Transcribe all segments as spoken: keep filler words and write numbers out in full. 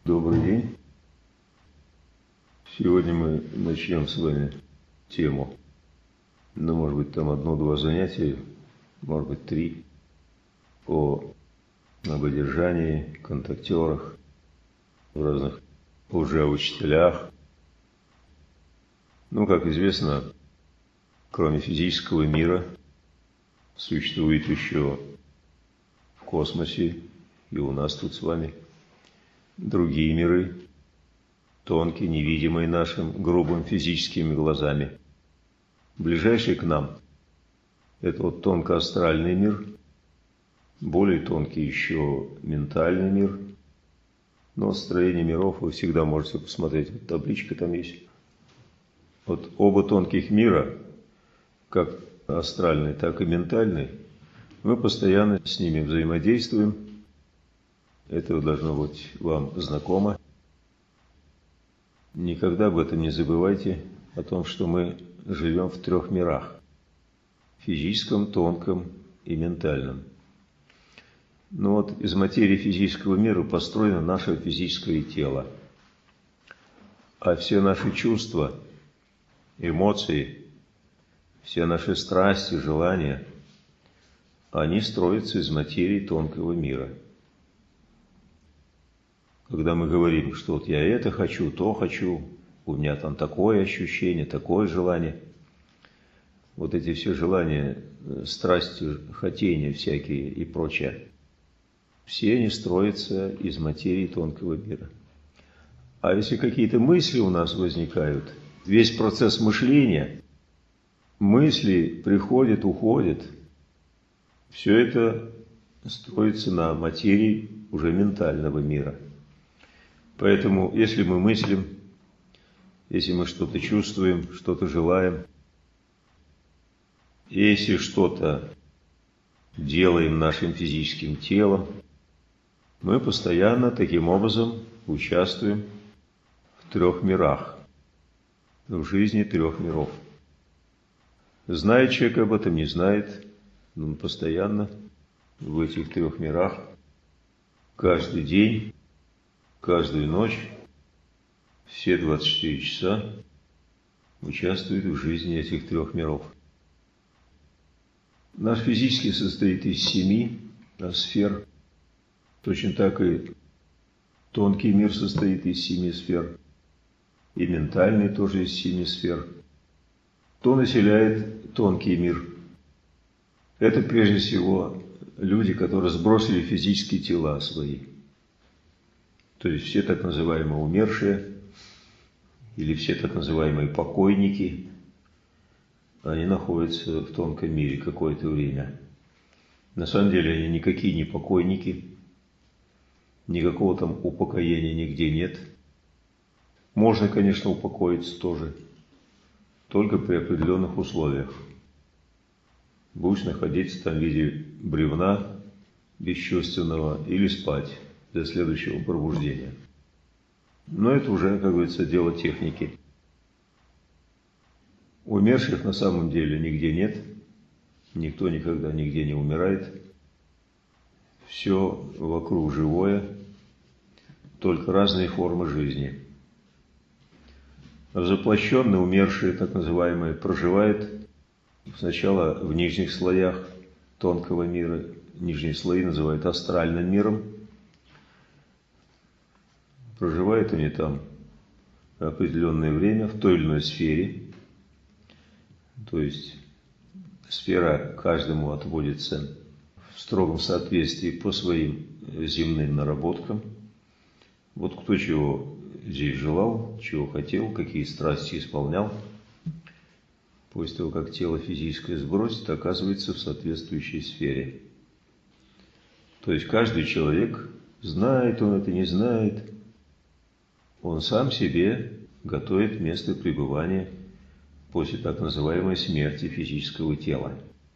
Добрый день. Сегодня мы начнем с вами тему, ну, может быть, там одно-два занятия, может быть, три, о ободержании, контактерах, в разных лжеучителях. Ну, как известно, кроме физического мира, существует еще в космосе и у нас тут с вами другие миры, тонкие, невидимые нашим грубым физическими глазами. Ближайший к нам – это вот тонко-астральный мир, более тонкий еще ментальный мир. Но строение миров вы всегда можете посмотреть, вот табличка там есть. Вот оба тонких мира, как астральный, так и ментальный, мы постоянно с ними взаимодействуем. Это должно быть вам знакомо. Никогда об этом не забывайте, о том, что мы живем в трех мирах – физическом, тонком и ментальном. Но вот из материи физического мира построено наше физическое тело. А все наши чувства, эмоции, все наши страсти, желания, они строятся из материи тонкого мира. Когда мы говорим, что вот я это хочу, то хочу, у меня там такое ощущение, такое желание. Вот эти все желания, страсти, хотения всякие и прочее, все они строятся из материи тонкого мира. А если какие-то мысли у нас возникают, весь процесс мышления, мысли приходят, уходят, все это строится на материи уже ментального мира. Поэтому, если мы мыслим, если мы что-то чувствуем, что-то желаем, если что-то делаем нашим физическим телом, мы постоянно таким образом участвуем в трех мирах, в жизни трех миров. Знает человек об этом, не знает, но он постоянно в этих трех мирах, каждый день, каждую ночь, все двадцать четыре часа участвует в жизни этих трех миров. Наш физический состоит из семи сфер, точно так и тонкий мир состоит из семи сфер, и ментальный тоже из семи сфер. Кто населяет тонкий мир? Это прежде всего люди, которые сбросили физические тела свои. То есть все так называемые умершие, или все так называемые покойники, они находятся в тонком мире какое-то время. На самом деле они никакие не покойники, никакого там упокоения нигде нет. Можно, конечно, упокоиться тоже, только при определенных условиях. Будешь находиться там в виде бревна бесчувственного или спать до следующего пробуждения. Но это уже, как говорится, дело техники. Умерших на самом деле нигде нет. Никто никогда нигде не умирает. Все вокруг живое, только разные формы жизни. Заплощенные, умершие, так называемые, проживают сначала в нижних слоях тонкого мира. Нижние слои называют астральным миром. Проживают они там определенное время в той или иной сфере. То есть сфера каждому отводится в строгом соответствии по своим земным наработкам. Вот кто чего здесь желал, чего хотел, какие страсти исполнял, после того, как тело физическое сбросит, оказывается в соответствующей сфере. То есть каждый человек, знает он это, не знает, он сам себе готовит место пребывания после так называемой смерти физического тела.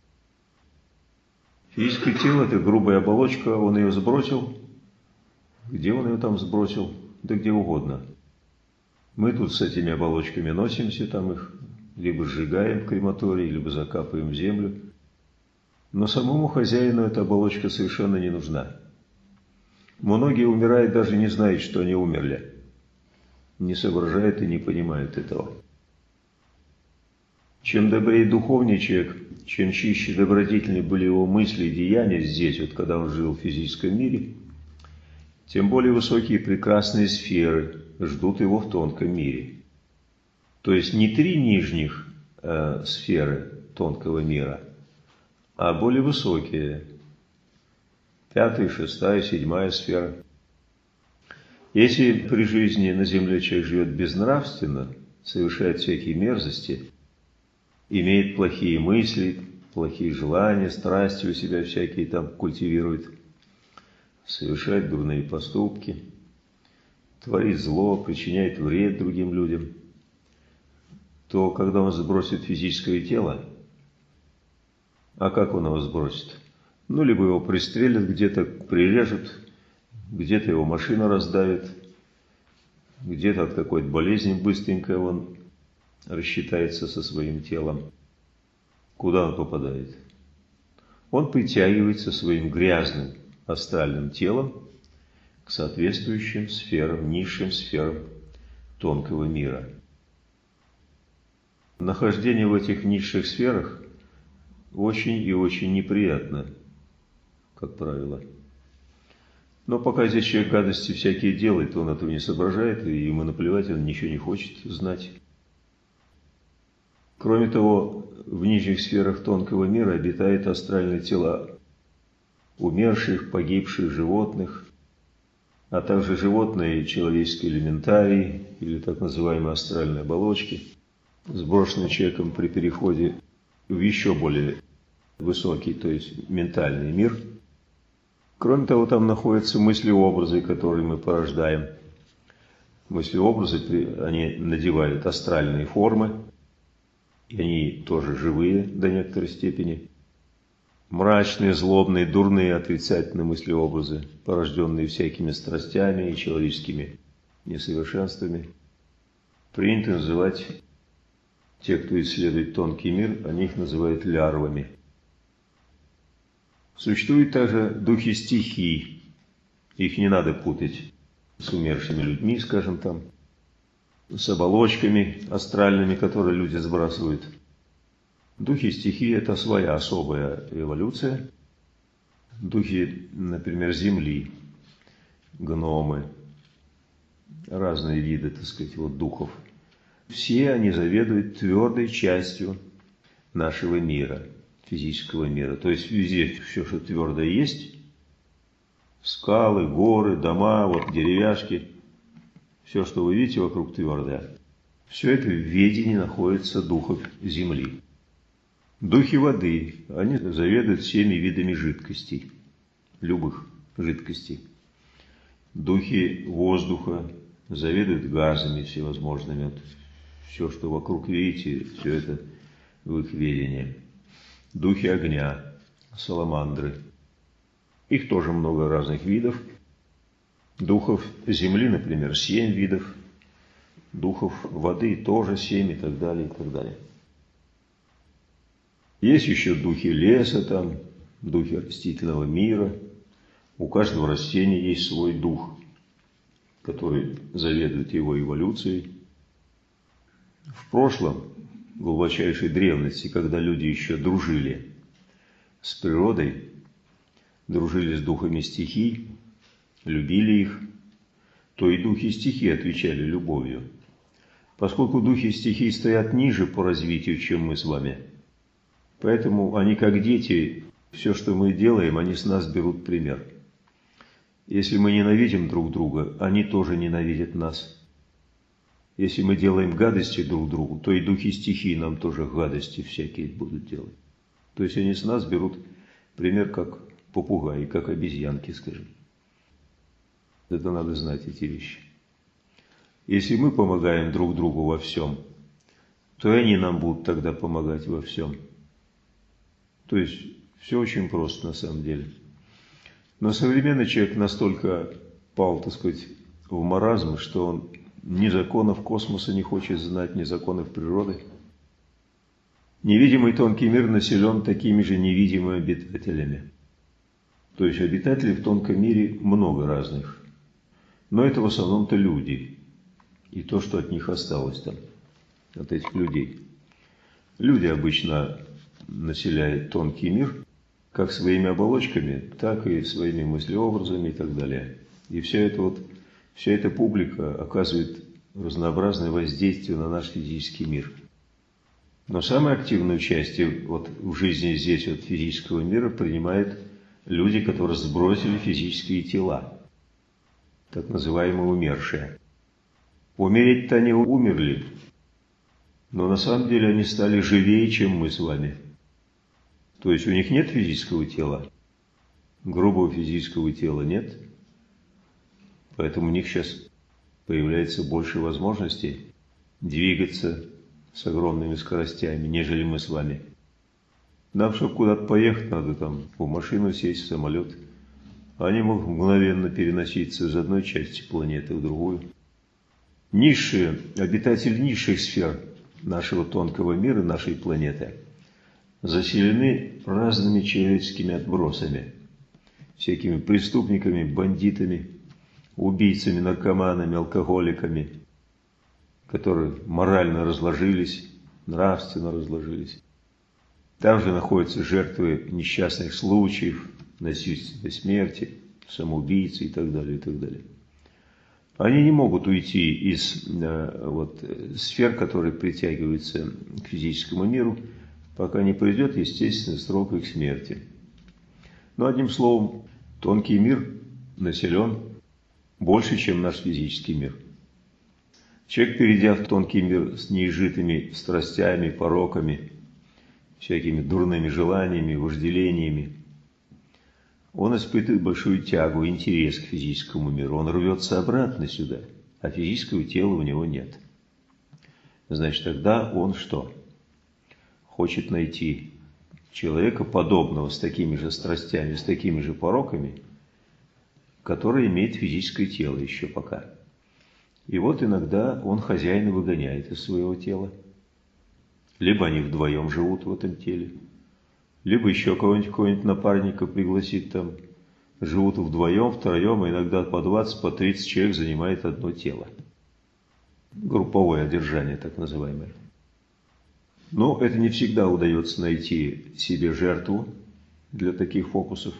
Физическое тело – это грубая оболочка, он ее сбросил. Где он ее там сбросил? Да где угодно. Мы тут с этими оболочками носимся, там их либо сжигаем в крематории, либо закапываем в землю. Но самому хозяину эта оболочка совершенно не нужна. Многие умирают, даже не знают, что они умерли. Не соображают и не понимают этого. Чем добрее духовнее человек, чем чище и добродетельнее были его мысли и деяния здесь, вот когда он жил в физическом мире, тем более высокие и прекрасные сферы ждут его в тонком мире. То есть не три нижних э, сферы тонкого мира, а более высокие. Пятая, шестая, седьмая сфера. Если при жизни на земле человек живет безнравственно, совершает всякие мерзости, имеет плохие мысли, плохие желания, страсти у себя всякие там культивирует, совершает дурные поступки, творит зло, причиняет вред другим людям, то когда он сбросит физическое тело, а как он его сбросит? Ну, либо его пристрелят где-то, прирежут, где-то его машина раздавит, где-то от какой-то болезни быстренько он рассчитается со своим телом. Куда он попадает? Он притягивается своим грязным астральным телом к соответствующим сферам, низшим сферам тонкого мира. Нахождение в этих низших сферах очень и очень неприятно, как правило. Но пока здесь человек гадости всякие делает, он этого не соображает, и ему наплевать, он ничего не хочет знать. Кроме того, в нижних сферах тонкого мира обитают астральные тела умерших, погибших животных, а также животные человеческие элементарии, или так называемые астральные оболочки, сброшенные человеком при переходе в еще более высокий, то есть ментальный мир. Кроме того, там находятся мысли-образы, которые мы порождаем. Мысли-образы, они надевают астральные формы, и они тоже живые до некоторой степени. Мрачные, злобные, дурные, отрицательные мысли-образы, порожденные всякими страстями и человеческими несовершенствами. Принято называть, те, кто исследует тонкий мир, они их называют лярвами. Существуют также духи стихий. Их не надо путать с умершими людьми, скажем там, с оболочками астральными, которые люди сбрасывают. Духи стихий – это своя особая эволюция. Духи, например, земли, гномы, разные виды, так сказать, вот духов. Все они заведуют твердой частью нашего мира, физического мира. То есть везде все, что твердое есть, скалы, горы, дома, вот деревяшки, все, что вы видите вокруг твердое, все это в ведении находится духов земли. Духи воды, они заведуют всеми видами жидкостей, любых жидкостей. Духи воздуха заведуют газами всевозможными. Вот все, что вокруг видите, все это в их ведении. Духи огня, саламандры. Их тоже много разных видов. Духов земли, например, семь видов. Духов воды тоже семь и так далее, и так далее. Есть еще духи леса, там, духи растительного мира. У каждого растения есть свой дух, который заведует его эволюцией. В прошлом, в глубочайшей древности, когда люди еще дружили с природой, дружили с духами стихий, любили их, то и духи стихий отвечали любовью. Поскольку духи стихий стоят ниже по развитию, чем мы с вами, поэтому они, как дети, все, что мы делаем, они с нас берут пример. Если мы ненавидим друг друга, они тоже ненавидят нас. Если мы делаем гадости друг другу, то и духи стихий нам тоже гадости всякие будут делать. То есть они с нас берут пример как попугаи, как обезьянки, скажем. Это надо знать, эти вещи. Если мы помогаем друг другу во всем, то и они нам будут тогда помогать во всем. То есть все очень просто на самом деле. Но современный человек настолько пал, так сказать, в маразм, что он ни законов космоса не хочет знать, ни законов природы. Невидимый тонкий мир населен такими же невидимыми обитателями. То есть обитателей в тонком мире много разных. Но это в основном-то люди. И то, что от них осталось там, от этих людей. Люди обычно населяют тонкий мир как своими оболочками, так и своими мыслеобразами и так далее. И вся эта, вот, вся эта публика оказывает разнообразное воздействие на наш физический мир. Но самое активное участие вот в жизни здесь вот физического мира принимают люди, которые сбросили физические тела, так называемые умершие. Умереть-то они умерли, но на самом деле они стали живее, чем мы с вами. То есть у них нет физического тела, грубого физического тела нет, поэтому у них сейчас появляется больше возможностей двигаться с огромными скоростями, нежели мы с вами. Нам, чтобы куда-то поехать, надо там в машину сесть, в самолет. Они могут мгновенно переноситься из одной части планеты в другую. Низшие, обитатели низших сфер нашего тонкого мира, нашей планеты, заселены разными человеческими отбросами, всякими преступниками, бандитами, убийцами, наркоманами, алкоголиками, которые морально разложились, нравственно разложились. Там же находятся жертвы несчастных случаев, насильственной смерти, самоубийцы и так далее, и так далее. Они не могут уйти из э, вот, сфер, которые притягиваются к физическому миру, пока не придет естественный срок их смерти. Но одним словом, тонкий мир населен больше, чем наш физический мир. Человек, перейдя в тонкий мир с неизжитыми страстями, пороками, всякими дурными желаниями, вожделениями, он испытывает большую тягу, интерес к физическому миру. Он рвется обратно сюда, а физического тела у него нет. Значит, тогда он что? Хочет найти человека, подобного с такими же страстями, с такими же пороками, который имеет физическое тело еще пока. И вот иногда он хозяина выгоняет из своего тела. Либо они вдвоем живут в этом теле, либо еще кого-нибудь, какого-нибудь напарника пригласит там. Живут вдвоем, втроем, а иногда по двадцать, по тридцать человек занимает одно тело. Групповое одержание, так называемое. Но это не всегда удается найти себе жертву для таких фокусов.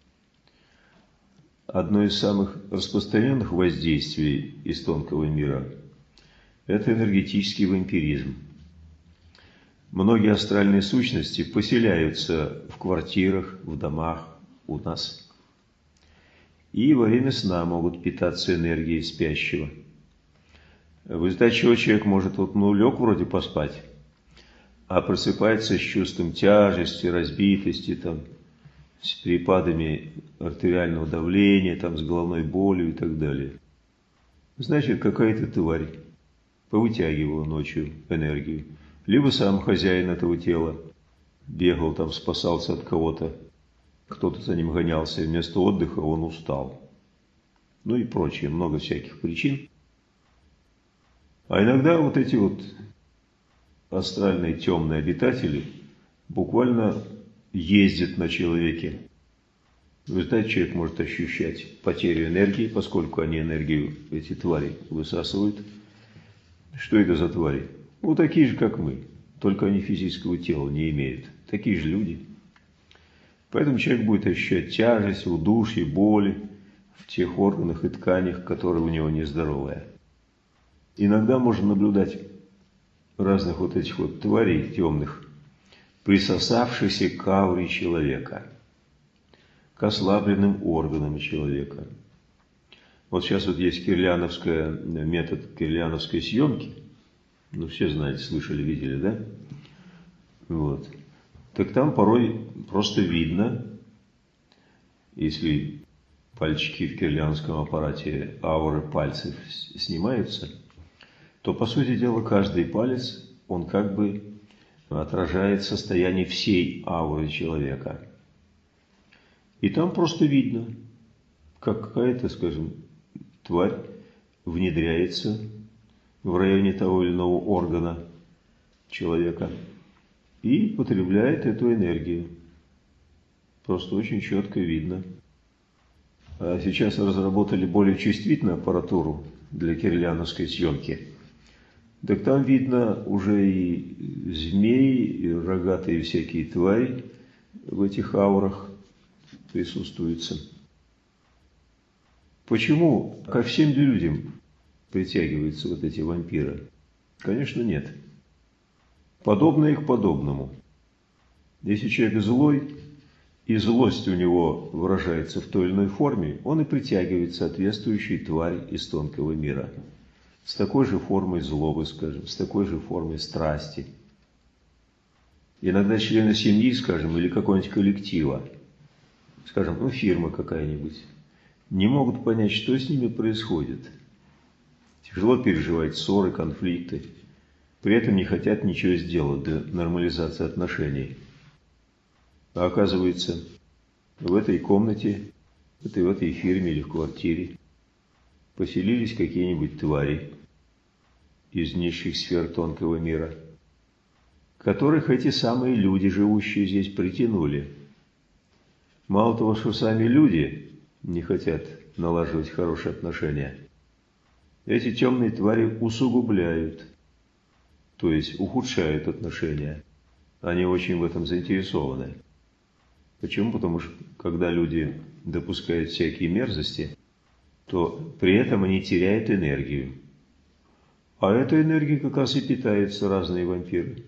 Одно из самых распространенных воздействий из тонкого мира – это энергетический вампиризм. Многие астральные сущности поселяются в квартирах, в домах у нас. И во время сна могут питаться энергией спящего. В результате чего человек может, вот, ну, лег вроде поспать, а просыпается с чувством тяжести, разбитости, там, с перепадами артериального давления, там, с головной болью и так далее. Значит, какая-то тварь повытягивала ночью энергию. Либо сам хозяин этого тела бегал там, спасался от кого-то, кто-то за ним гонялся, и вместо отдыха он устал. Ну и прочее, много всяких причин. А иногда вот эти вот астральные темные обитатели буквально ездят на человеке. В результате человек может ощущать потерю энергии, поскольку они энергию, эти твари, высасывают. Что это за твари? Ну, такие же, как мы, только они физического тела не имеют. Такие же люди. Поэтому человек будет ощущать тяжесть, удушье, боли в тех органах и тканях, которые у него нездоровые. Иногда можно наблюдать разных вот этих вот тварей темных, присосавшихся к ауре человека, к ослабленным органам человека. Вот сейчас вот есть кирляновская, метод кирляновской съемки. Ну, все знаете, слышали, видели, да? Вот. Так там порой просто видно, если пальчики в кирляновском аппарате ауры пальцев снимаются, то, по сути дела, каждый палец, он как бы отражает состояние всей ауры человека. И там просто видно, как какая-то, скажем, тварь внедряется в районе того или иного органа человека и потребляет эту энергию. Просто очень четко видно. А сейчас разработали более чувствительную аппаратуру для кириллиановской съемки. Так там видно уже и змеи, и рогатые всякие твари в этих аурах присутствуются. Почему ко всем людям притягиваются вот эти вампиры? Конечно, нет. Подобное к подобному. Если человек злой, и злость у него выражается в той или иной форме, он и притягивает соответствующую тварь из тонкого мира. С такой же формой злобы, скажем, с такой же формой страсти. Иногда члены семьи, скажем, или какого-нибудь коллектива, скажем, ну, фирма какая-нибудь, не могут понять, что с ними происходит. Тяжело переживать ссоры, конфликты. При этом не хотят ничего сделать для нормализации отношений. А оказывается, в этой комнате, в этой, в этой фирме или в квартире поселились какие-нибудь твари из низших сфер тонкого мира, которых эти самые люди, живущие здесь, притянули. Мало того, что сами люди не хотят налаживать хорошие отношения, эти темные твари усугубляют, то есть ухудшают отношения. Они очень в этом заинтересованы. Почему? Потому что, когда люди допускают всякие мерзости, то при этом они теряют энергию. А этой энергией как раз и питаются разные вампиры.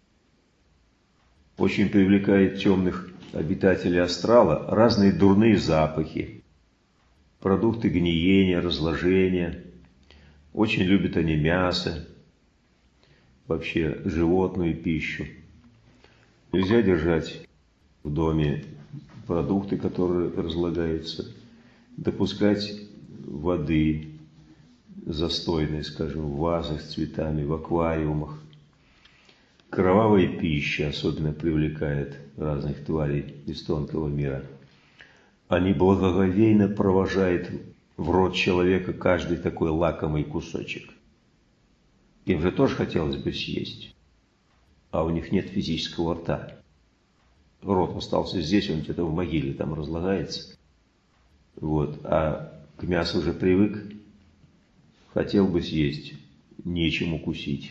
Очень привлекает темных обитателей астрала разные дурные запахи, продукты гниения, разложения. Очень любят они мясо, вообще животную пищу. Нельзя держать в доме продукты, которые разлагаются, допускать воды застойной, скажем, в вазах с цветами, в аквариумах. Кровавая пища особенно привлекает разных тварей из тонкого мира. Они благоговейно провожают в рот человека каждый такой лакомый кусочек. Им же тоже хотелось бы съесть, а у них нет физического рта. Рот остался здесь, он где-то в могиле там разлагается. Вот. А к мясу уже привык, хотел бы съесть, нечем укусить.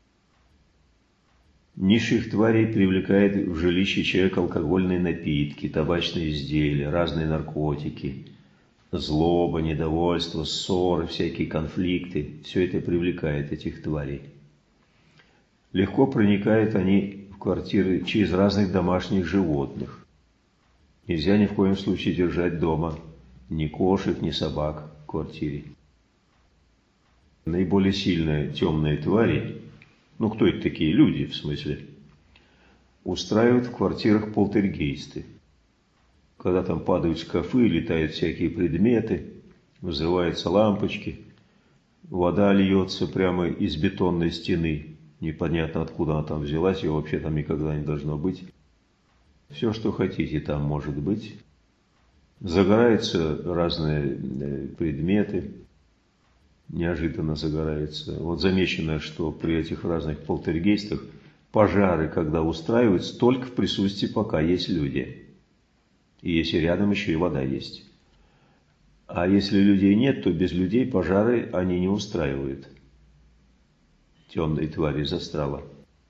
Низших тварей привлекает в жилище человека алкогольные напитки, табачные изделия, разные наркотики, злоба, недовольство, ссоры, всякие конфликты. Все это привлекает этих тварей. Легко проникают они в квартиры через разных домашних животных. Нельзя ни в коем случае держать дома ни кошек, ни собак в квартире. Наиболее сильные темные твари, ну кто это такие? Люди, в смысле, устраивают в квартирах полтергейсты. Когда там падают шкафы, летают всякие предметы, взрываются лампочки, вода льется прямо из бетонной стены. Непонятно, откуда она там взялась, ее вообще там никогда не должно быть. Все, что хотите, там может быть. Загораются разные предметы, неожиданно загораются. Вот замечено, что при этих разных полтергейстах пожары, когда устраиваются, только в присутствии, пока есть люди. И если рядом еще и вода есть. А если людей нет, то без людей пожары они не устраивают. Темные твари из астрала.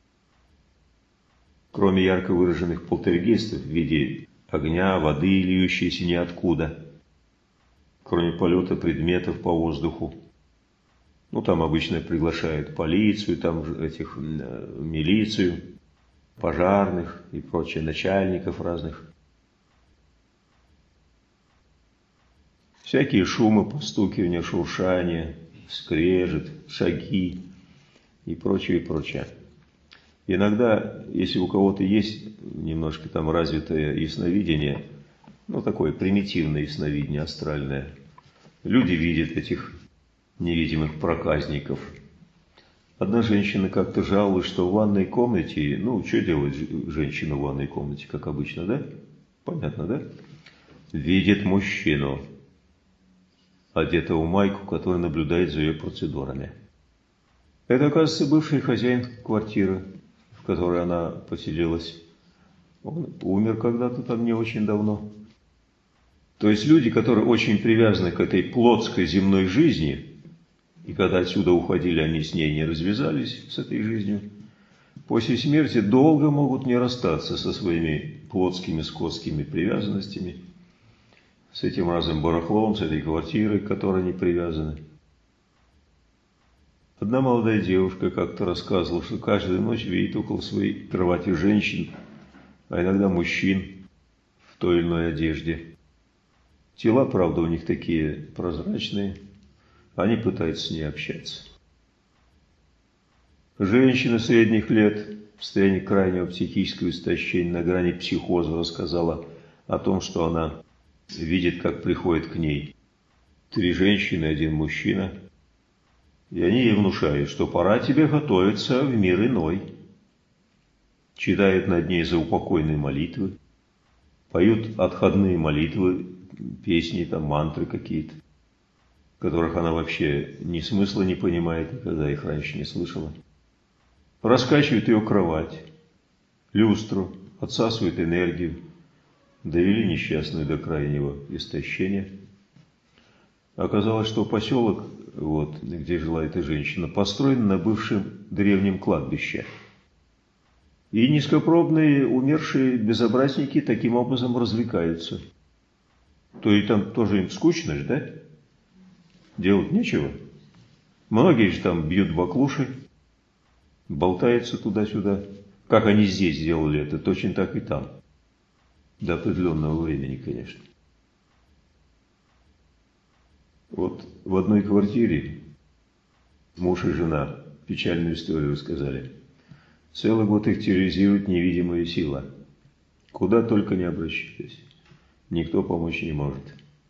Кроме ярко выраженных полтергейстов в виде огня, воды, льющейся ниоткуда, кроме полета предметов по воздуху, ну там обычно приглашают полицию, там этих милицию, пожарных и прочее, начальников разных. Всякие шумы, постукивания, шуршания, скрежет, шаги и прочее, и прочее. Иногда, если у кого-то есть немножко там развитое ясновидение, ну такое примитивное ясновидение астральное, люди видят этих невидимых проказников. Одна женщина как-то жаловалась, что в ванной комнате, ну что делает женщина в ванной комнате, как обычно, да? Понятно, да? Видит мужчину, одетого в майку, который наблюдает за ее процедурами. Это, оказывается, бывший хозяин квартиры, в которой она поселилась. Он умер когда-то там не очень давно. То есть люди, которые очень привязаны к этой плотской земной жизни, и когда отсюда уходили, они с ней не развязались, с этой жизнью, после смерти долго могут не расстаться со своими плотскими, скотскими привязанностями, с этим разным барахлом, с этой квартирой, к которой они привязаны. Одна молодая девушка как-то рассказывала, что каждую ночь видит около своей кровати женщин, а иногда мужчин в той или иной одежде. Тела, правда, у них такие прозрачные, они пытаются с ней общаться. Женщина средних лет в состоянии крайнего психического истощения на грани психоза рассказала о том, что она видит, как приходит к ней три женщины, один мужчина, и они ей внушают, что пора тебе готовиться в мир иной. Читают над ней заупокойные молитвы, поют отходные молитвы, песни, там, мантры какие-то, которых она вообще ни смысла не понимает, никогда их раньше не слышала. Раскачивают ее кровать, люстру, отсасывают энергию, довели несчастную до крайнего истощения. Оказалось, что поселок, вот, где жила эта женщина, построен на бывшем древнем кладбище. И низкопробные умершие безобразники таким образом развлекаются. То и там тоже им скучно же, да? Делать нечего. Многие же там бьют баклуши, болтаются туда-сюда. Как они здесь сделали это, точно так и там. До определенного времени, конечно. Вот в одной квартире муж и жена печальную историю рассказали. Целый год их терроризирует невидимая сила. Куда только не обращались. Никто помочь не может.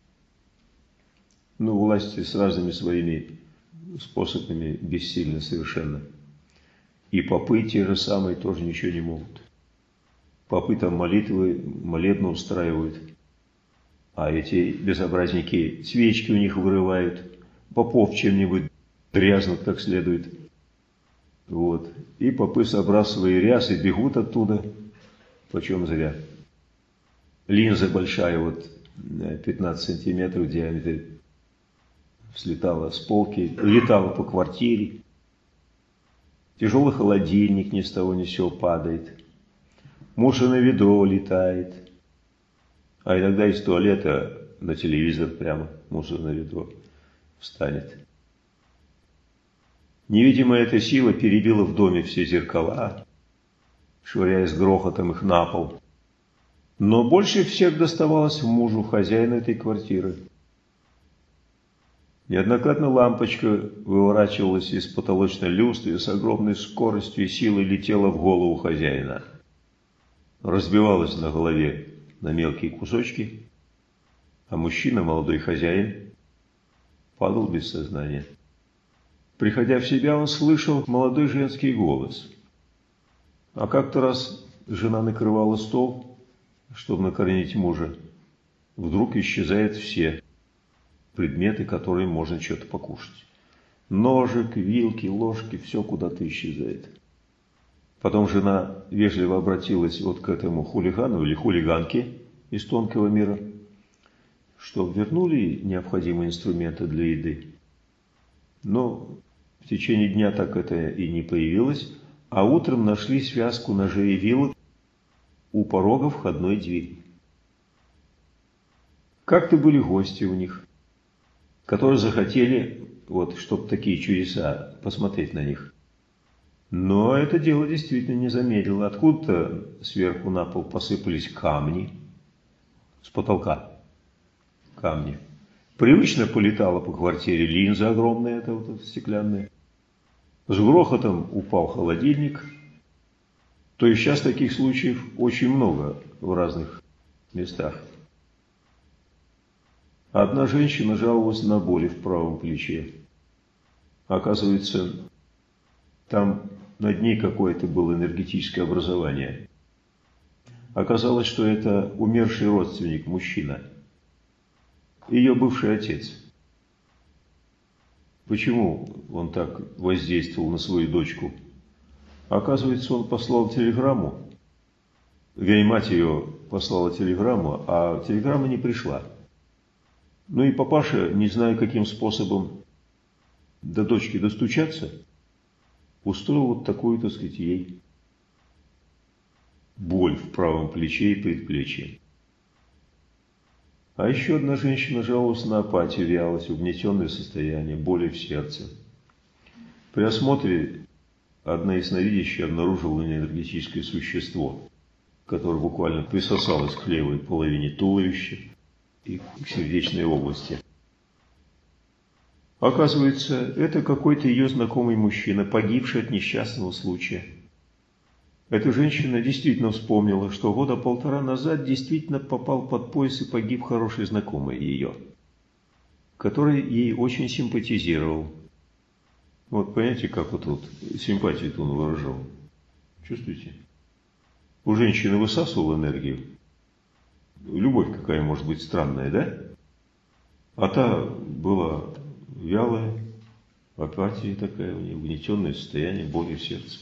Ну, власти с разными своими способами бессильны совершенно. И попы те же самые тоже ничего не могут. Попы там молитвы, молебны устраивают. А эти безобразники свечки у них вырывают. Попов чем-нибудь дрязнут как следует. Вот. И попы, собрав свои рясы, бегут оттуда. Почем зря. Линза большая, вот пятнадцать сантиметров в диаметре, слетала с полки, летала по квартире. Тяжелый холодильник ни с того ни с сего падает. Мусорное ведро летает. А иногда из туалета на телевизор прямо мусорное ведро встанет. Невидимая эта сила перебила в доме все зеркала, швыряя с грохотом их на пол. Но больше всех доставалось мужу, хозяину этой квартиры. Неоднократно лампочка выворачивалась из потолочной люстры и с огромной скоростью и силой летела в голову хозяина. Разбивалась на голове на мелкие кусочки, а мужчина, молодой хозяин, падал без сознания. Приходя в себя, он слышал молодой женский голос. А как-то раз жена накрывала стол, чтобы накормить мужа. Вдруг исчезают все предметы, которые можно что-то покушать. Ножик, вилки, ложки, все куда-то исчезает. Потом жена вежливо обратилась вот к этому хулигану или хулиганке из тонкого мира, что вернули необходимые инструменты для еды. Но в течение дня так это и не появилось, а утром нашли связку ножей и вилок у порога входной двери. Как-то были гости у них, которые захотели, вот, чтобы такие чудеса, посмотреть на них. Но это дело действительно не замедлило. Откуда-то сверху на пол посыпались камни, с потолка камни. Привычно полетала по квартире линза огромная, это вот стеклянная. С грохотом упал холодильник. То есть сейчас таких случаев очень много в разных местах. Одна женщина жаловалась на боли в правом плече. Оказывается, там над ней какое-то было энергетическое образование. Оказалось, что это умерший родственник, мужчина. Ее бывший отец. Почему он так воздействовал на свою дочку? Оказывается, он послал телеграмму. Вернее, мать ее послала телеграмму, а телеграмма не пришла. Ну и папаша, не зная каким способом до дочки достучаться, устроил вот такую, так сказать, ей боль в правом плече и предплечье. А еще одна женщина жаловалась на апатию, вялость, угнетенное состояние, боли в сердце. При осмотре одна ясновидящая обнаружила энергетическое существо, которое буквально присосалось к левой половине туловища и к сердечной области. Оказывается, это какой-то ее знакомый мужчина, погибший от несчастного случая. Эта женщина действительно вспомнила, что года полтора назад действительно попал под пояс и погиб хороший знакомый ее, который ей очень симпатизировал. Вот понимаете, как вот тут симпатию-то он выражал? Чувствуете? У женщины высасывал энергию. Любовь какая может быть странная, да? А та была вялая, апатия такая у нее, угнетенное состояние, боли в сердце.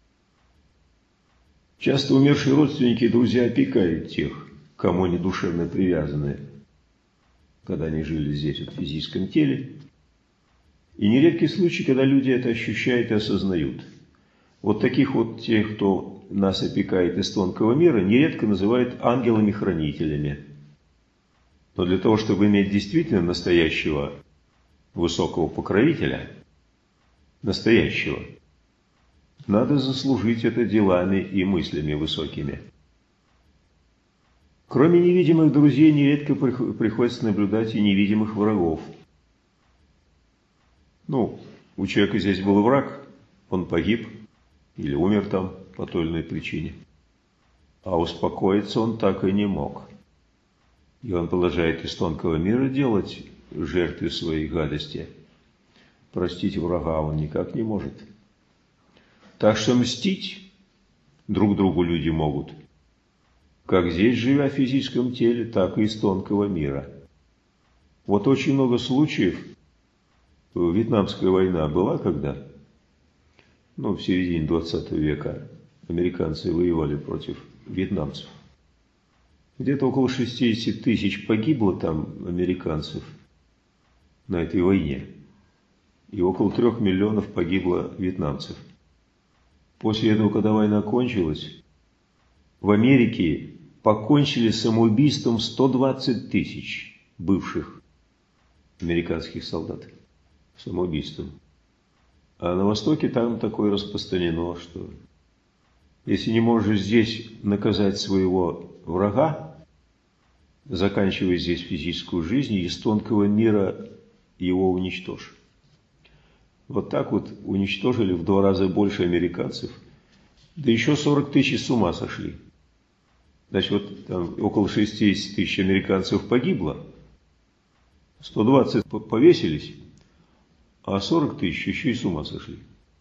Часто умершие родственники и друзья опекают тех, к кому они душевно привязаны, когда они жили здесь, в физическом теле. И нередки случаи, когда люди это ощущают и осознают. Вот таких вот тех, кто нас опекает из тонкого мира, нередко называют ангелами-хранителями. Но для того, чтобы иметь действительно настоящего высокого покровителя, настоящего, надо заслужить это делами и мыслями высокими. Кроме невидимых друзей, нередко приходится наблюдать и невидимых врагов. Ну, у человека здесь был враг, он погиб или умер там по той или иной причине. А успокоиться он так и не мог. И он продолжает из тонкого мира делать жертвы своей гадости. Простить врага он никак не может. Так что мстить друг другу люди могут, как здесь, живя в физическом теле, так и из тонкого мира. Вот очень много случаев. Вьетнамская война была когда? Ну, в середине двадцатого века американцы воевали против вьетнамцев. Где-то около шестьдесят тысяч погибло там американцев на этой войне. И около трех миллионов погибло вьетнамцев. После этого, когда война кончилась, в Америке покончили самоубийством сто двадцать тысяч бывших американских солдат. Самоубийством. А на Востоке там такое распространено, что если не можешь здесь наказать своего врага, заканчивая здесь физическую жизнь, из тонкого мира его уничтожь. Вот так вот уничтожили в два раза больше американцев. Да еще сорок тысяч с ума сошли. Значит, вот там около шестьдесят тысяч американцев погибло, сто двадцать повесились, а сорок тысяч еще и с ума сошли.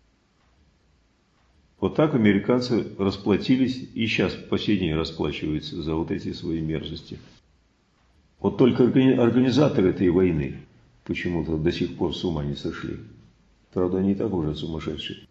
Вот так американцы расплатились и сейчас по сей день расплачиваются за вот эти свои мерзости. Вот только организаторы этой войны почему-то до сих пор с ума не сошли. Правда, они и так уже сумасшедшие.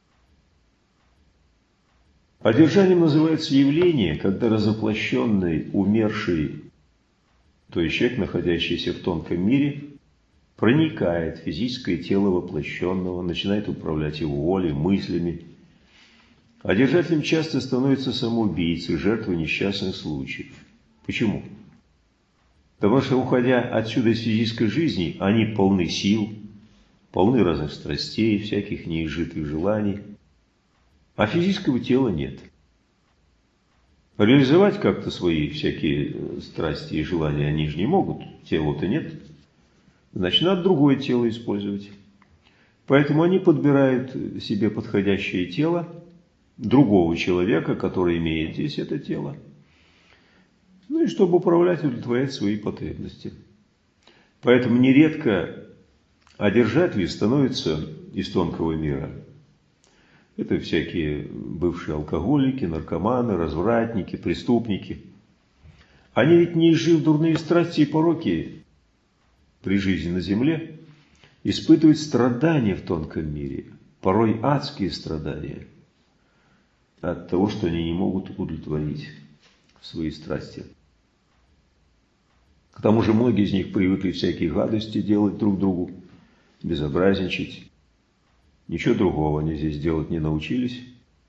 Одержанием называется явление, когда разоплощенный, умерший, то есть человек, находящийся в тонком мире, проникает в физическое тело воплощенного, начинает управлять его волей, мыслями. Одержателем часто становится самоубийцей, жертвой несчастных случаев. Почему? Потому что, уходя отсюда из физической жизни, они полны сил, полны разных страстей, всяких неизжитых желаний, а физического тела нет. Реализовать как-то свои всякие страсти и желания они же не могут, тела-то нет. Значит, надо другое тело использовать. Поэтому они подбирают себе подходящее тело другого человека, который имеет здесь это тело. Ну и чтобы управлять и удовлетворять свои потребности. Поэтому нередко одержатели становятся из тонкого мира. Это всякие бывшие алкоголики, наркоманы, развратники, преступники. Они ведь, не изжив дурные страсти и пороки при жизни на земле, испытывают страдания в тонком мире, порой адские страдания от того, что они не могут удовлетворить свои страсти. К тому же многие из них привыкли всякие гадости делать друг другу, безобразничать. Ничего другого они здесь делать не научились.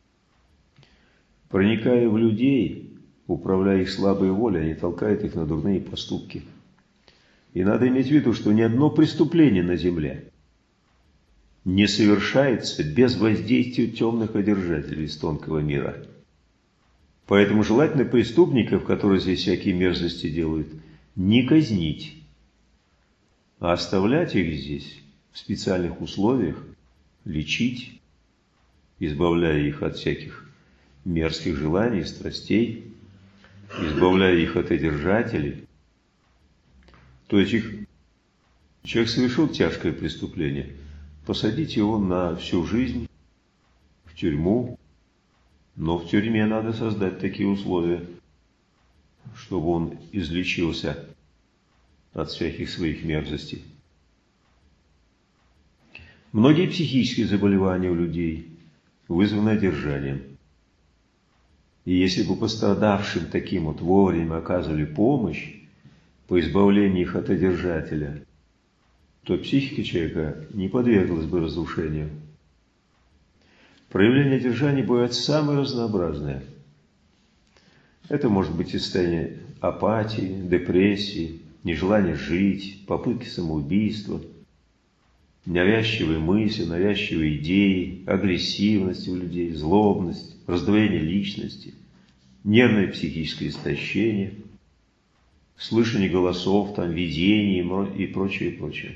Проникая в людей, управляя их слабой волей, они толкают их на дурные поступки. И надо иметь в виду, что ни одно преступление на земле не совершается без воздействия темных одержателей из тонкого мира. Поэтому желательно преступников, которые здесь всякие мерзости делают, не казнить, а оставлять их здесь в специальных условиях, лечить, избавляя их от всяких мерзких желаний, страстей, избавляя их от одержателей. То есть их, человек совершил тяжкое преступление, посадить его на всю жизнь в тюрьму, но в тюрьме надо создать такие условия, чтобы он излечился от всяких своих мерзостей. Многие психические заболевания у людей вызваны одержанием. И если бы пострадавшим таким вот вовремя оказывали помощь по избавлению их от одержателя, то психика человека не подверглась бы разрушению. Проявления одержания бывают самые разнообразные. Это может быть состояние апатии, депрессии, нежелание жить, попытки самоубийства, навязчивые мысли, навязчивые идеи, агрессивность у людей, злобность, раздвоение личности, нервное психическое истощение, слышание голосов, там, видение и прочее, и прочее.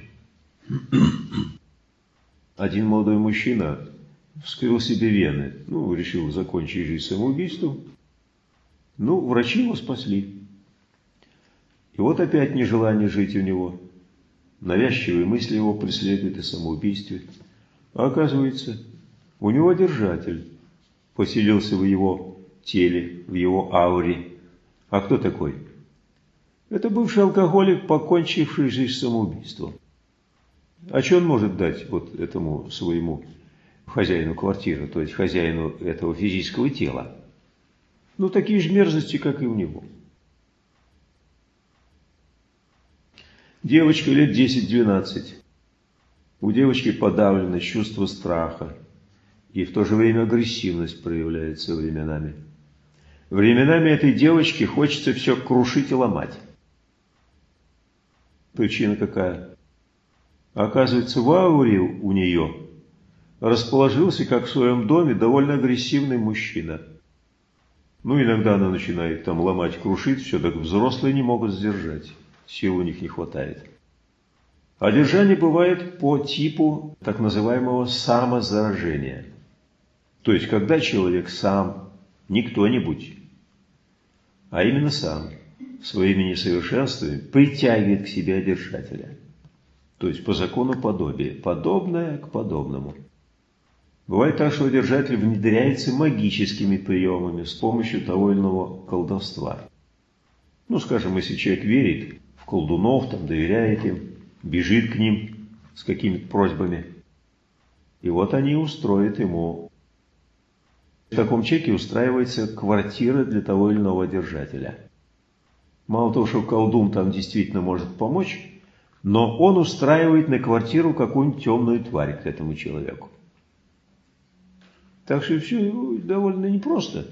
Один молодой мужчина вскрыл себе вены, ну, решил закончить жизнь самоубийством. Ну, врачи его спасли. И вот опять нежелание жить у него. Навязчивые мысли его преследуют о самоубийстве. А оказывается, у него держатель поселился в его теле, в его ауре. А кто такой? Это бывший алкоголик, покончивший жизнь самоубийством. А что он может дать вот этому своему хозяину квартиры, то есть хозяину этого физического тела? Ну, такие же мерзости, как и у него. Девочка лет десять-двенадцать. У девочки подавлено чувство страха, и в то же время агрессивность проявляется временами. Временами этой девочке хочется все крушить и ломать. Причина какая? Оказывается, в ауре у нее расположился, как в своем доме, довольно агрессивный мужчина. Ну, иногда она начинает там ломать, крушить все, так взрослые не могут сдержать. Сил у них не хватает. Одержание бывает по типу так называемого самозаражения. То есть, когда человек сам, не кто-нибудь, а именно сам, своими несовершенствами притягивает к себе одержателя. То есть, по закону подобия, подобное к подобному. Бывает так, что одержатель внедряется магическими приемами с помощью того или иного колдовства. Ну, скажем, если человек верит в колдунов, там, доверяет им, бежит к ним с какими-то просьбами, и вот они устроят ему. В таком человеке устраивается квартира для того или иного одержателя. Мало того, что колдун там действительно может помочь, но он устраивает на квартиру какую-нибудь темную тварь к этому человеку. Так что все довольно непросто.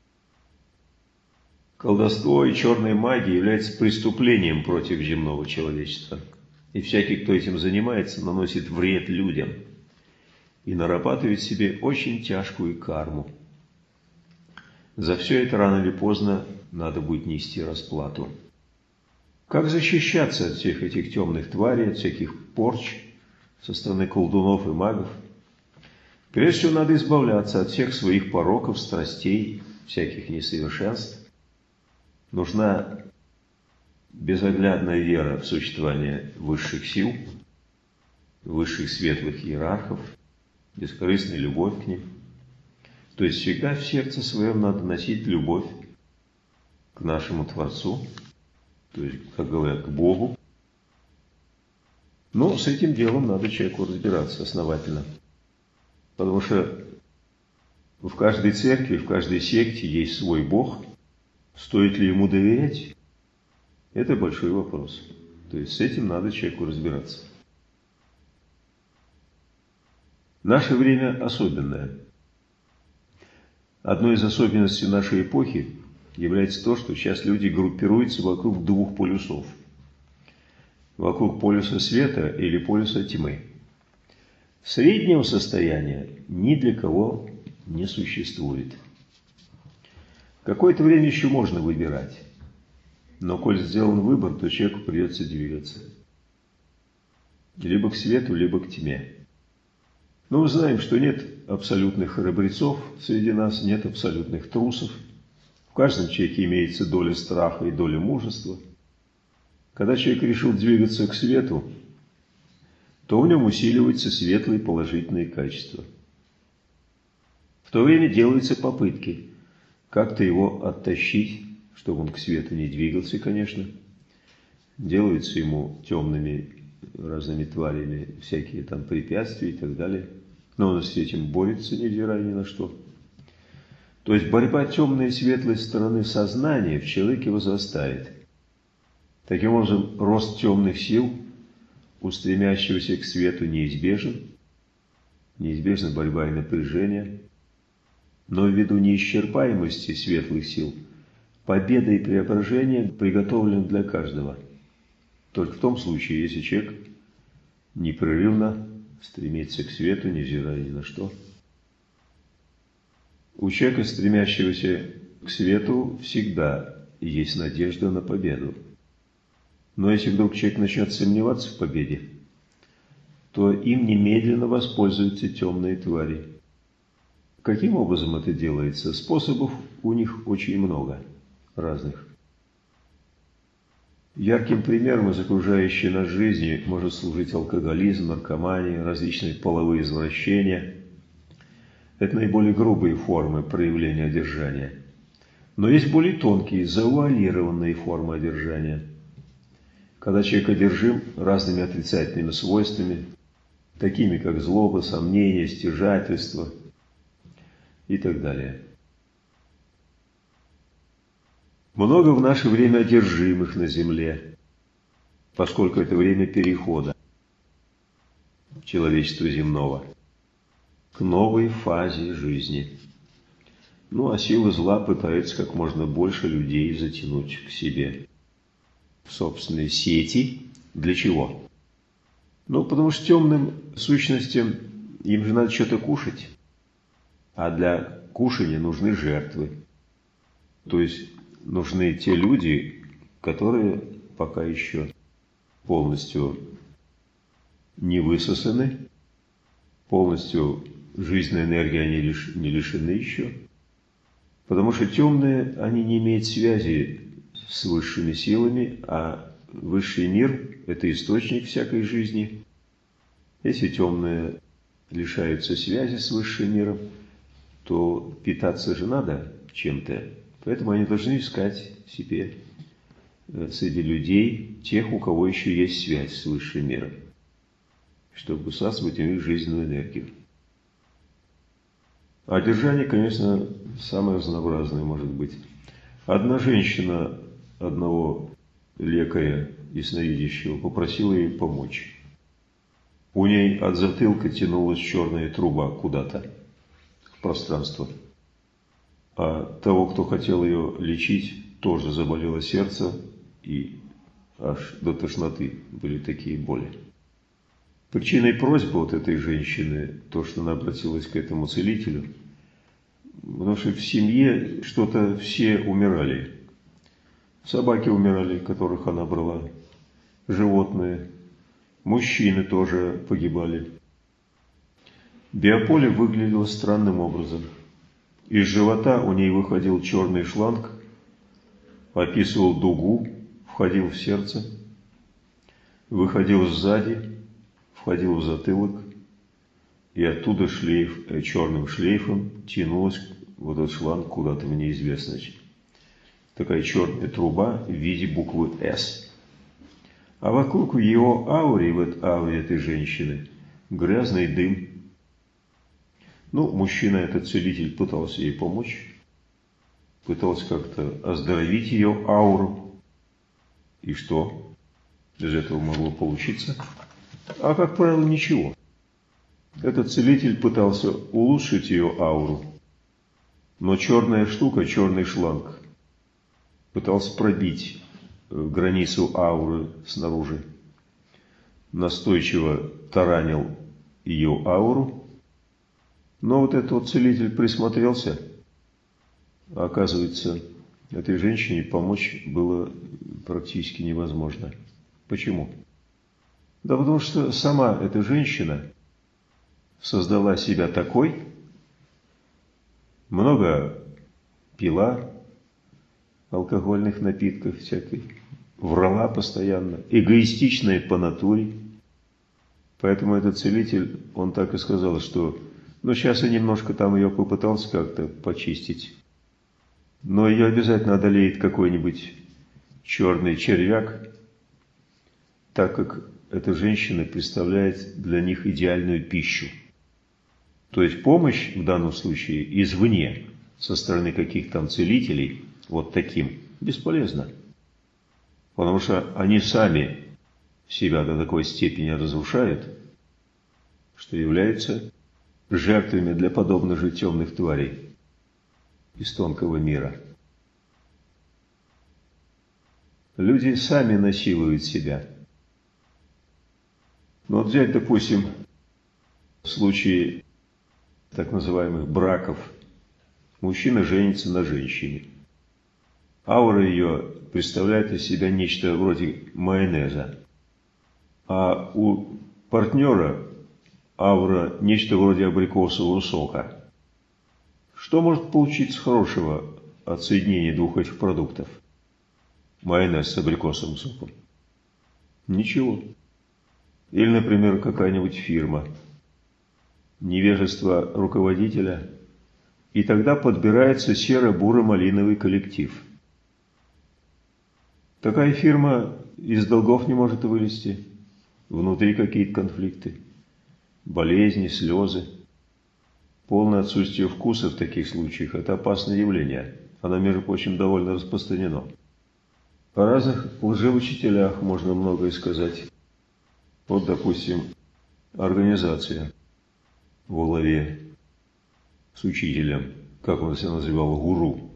Колдовство и черная магия являются преступлением против земного человечества. И всякий, кто этим занимается, наносит вред людям и нарабатывает себе очень тяжкую карму. За все это рано или поздно надо будет нести расплату. Как защищаться от всех этих темных тварей, от всяких порч со стороны колдунов и магов? Прежде всего, надо избавляться от всех своих пороков, страстей, всяких несовершенств. Нужна безоглядная вера в существование высших сил, высших светлых иерархов, бескорыстная любовь к ним. То есть всегда в сердце своем надо носить любовь к нашему Творцу, то есть, как говорят, к Богу. Но с этим делом надо человеку разбираться основательно. Потому что в каждой церкви, в каждой секте есть свой Бог. Стоит ли ему доверять? Это большой вопрос. То есть с этим надо человеку разбираться. Наше время особенное. Одной из особенностей нашей эпохи является то, что сейчас люди группируются вокруг двух полюсов. Вокруг полюса света или полюса тьмы. Среднего состояния ни для кого не существует. Какое-то время еще можно выбирать. Но коль сделан выбор, то человеку придется двигаться. Либо к свету, либо к тьме. Но мы знаем, что нет абсолютных храбрецов среди нас, нет абсолютных трусов. В каждом человеке имеется доля страха и доля мужества. Когда человек решил двигаться к свету, то в нем усиливаются светлые положительные качества. В то время делаются попытки как-то его оттащить, чтобы он к свету не двигался, конечно. Делаются ему темными разными тварями всякие там препятствия и так далее. Но он с этим борется, невзирая ни на что. То есть борьба темной и светлой стороны сознания в человеке возрастает. Таким образом, рост темных сил у стремящегося к свету неизбежен. Неизбежна борьба и напряжение. Но ввиду неисчерпаемости светлых сил, победа и преображение приготовлены для каждого. Только в том случае, если человек непрерывно стремится к свету, невзирая ни на что. У человека, стремящегося к свету, всегда есть надежда на победу. Но если вдруг человек начнет сомневаться в победе, то им немедленно воспользуются темные твари. Каким образом это делается? Способов у них очень много разных. Ярким примером из окружающей нас жизни может служить алкоголизм, наркомания, различные половые извращения. Это наиболее грубые формы проявления одержания. Но есть более тонкие, завуалированные формы одержания. Когда человек одержим разными отрицательными свойствами, такими как злоба, сомнение, стяжательство и так далее. Много в наше время одержимых на земле, поскольку это время перехода человечества земного к новой фазе жизни. Ну, а силы зла пытаются как можно больше людей затянуть к себе в собственные сети. Для чего? Ну, потому что темным сущностям им же надо что-то кушать, а для кушания нужны жертвы. То есть нужны те люди, которые пока еще полностью не высосаны, полностью жизненной энергии они лиш, не лишены еще. Потому что темные, они не имеют связи с высшими силами, а высший мир – это источник всякой жизни. Если темные лишаются связи с высшим миром, то питаться же надо чем-то. Поэтому они должны искать себе среди людей тех, у кого еще есть связь с высшим миром, чтобы высасывать у них жизненную энергию. А одержание, конечно, самое разнообразное может быть. Одна женщина одного лекаря ясновидящего попросила ей помочь. У ней от затылка тянулась черная труба куда-то в пространство. А того, кто хотел ее лечить, тоже заболело сердце, и аж до тошноты были такие боли. Причиной просьбы вот этой женщины, то, что она обратилась к этому целителю, потому что в семье что-то все умирали. Собаки умирали, которых она брала, животные, мужчины тоже погибали. Биополе выглядело странным образом. Из живота у ней выходил черный шланг, описывал дугу, входил в сердце, выходил сзади, входил в затылок, и оттуда шлейф, черным шлейфом тянулась вот этот шланг куда-то в неизвестность. Такая черная труба в виде буквы «С». А вокруг его ауре, в этой ауре этой женщины, грязный дым. Ну, мужчина, этот целитель, пытался ей помочь, пытался как-то оздоровить ее ауру. И что из этого могло получиться? А, как правило, ничего. Этот целитель пытался улучшить ее ауру, но черная штука, черный шланг, пытался пробить границу ауры снаружи. Настойчиво таранил ее ауру, но вот этот вот целитель присмотрелся. Оказывается, этой женщине помочь было практически невозможно. Почему? Да потому что сама эта женщина создала себя такой, много пила алкогольных напитков всякой, врала постоянно, эгоистичная по натуре. Поэтому этот целитель, он так и сказал, что ну сейчас я немножко там ее попытался как-то почистить, но ее обязательно одолеет какой-нибудь черный червяк, так как эта женщина представляет для них идеальную пищу. То есть помощь в данном случае извне, со стороны каких-то там целителей, вот таким, бесполезна. Потому что они сами себя до такой степени разрушают, что являются жертвами для подобных же темных тварей из тонкого мира. Люди сами насилуют себя. Ну вот взять, допустим, случаи так называемых браков. Мужчина женится на женщине. Аура ее представляет из себя нечто вроде майонеза. А у партнера аура нечто вроде абрикосового сока. Что может получиться хорошего от соединения двух этих продуктов? Майонез с абрикосовым соком. Ничего. Или, например, какая-нибудь фирма. Невежество руководителя. И тогда подбирается серо-буро-малиновый коллектив. Такая фирма из долгов не может вылезти. Внутри какие-то конфликты. Болезни, слезы. Полное отсутствие вкуса в таких случаях – это опасное явление. Оно, между прочим, довольно распространено. О разных лжеучителях можно многое сказать. Вот, допустим, организация во главе с учителем, как он себя называл, гуру.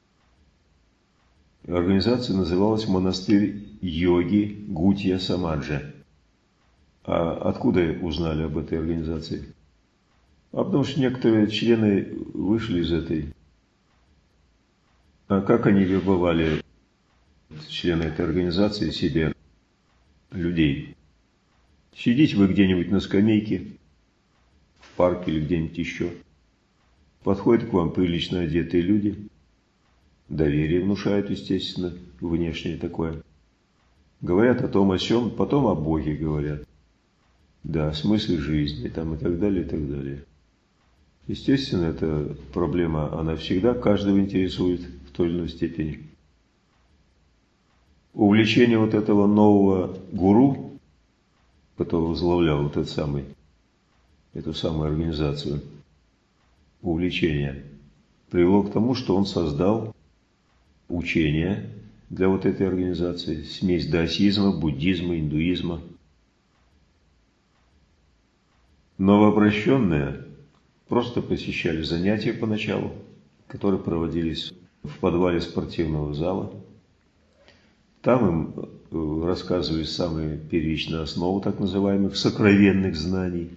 Организация называлась «Монастырь йоги Гутья Самаджа». А откуда узнали об этой организации? А потому что некоторые члены вышли из этой. А как они вербовали, члены этой организации, себе людей? Сидите вы где-нибудь на скамейке, в парке или где-нибудь еще. Подходят к вам прилично одетые люди. Доверие внушают, естественно, внешнее такое. Говорят о том, о сём, потом о Боге говорят. Да, о смысле жизни, там и так далее, и так далее. Естественно, эта проблема, она всегда каждого интересует в той или иной степени. Увлечение вот этого нового гуру, который возглавлял вот этот самый, эту самую организацию, увлечение, привело к тому, что он создал учение для вот этой организации, смесь даосизма, буддизма, индуизма. Новообращенные просто посещали занятия поначалу, которые проводились в подвале спортивного зала. Там им рассказывали самые первичные основы так называемых сокровенных знаний.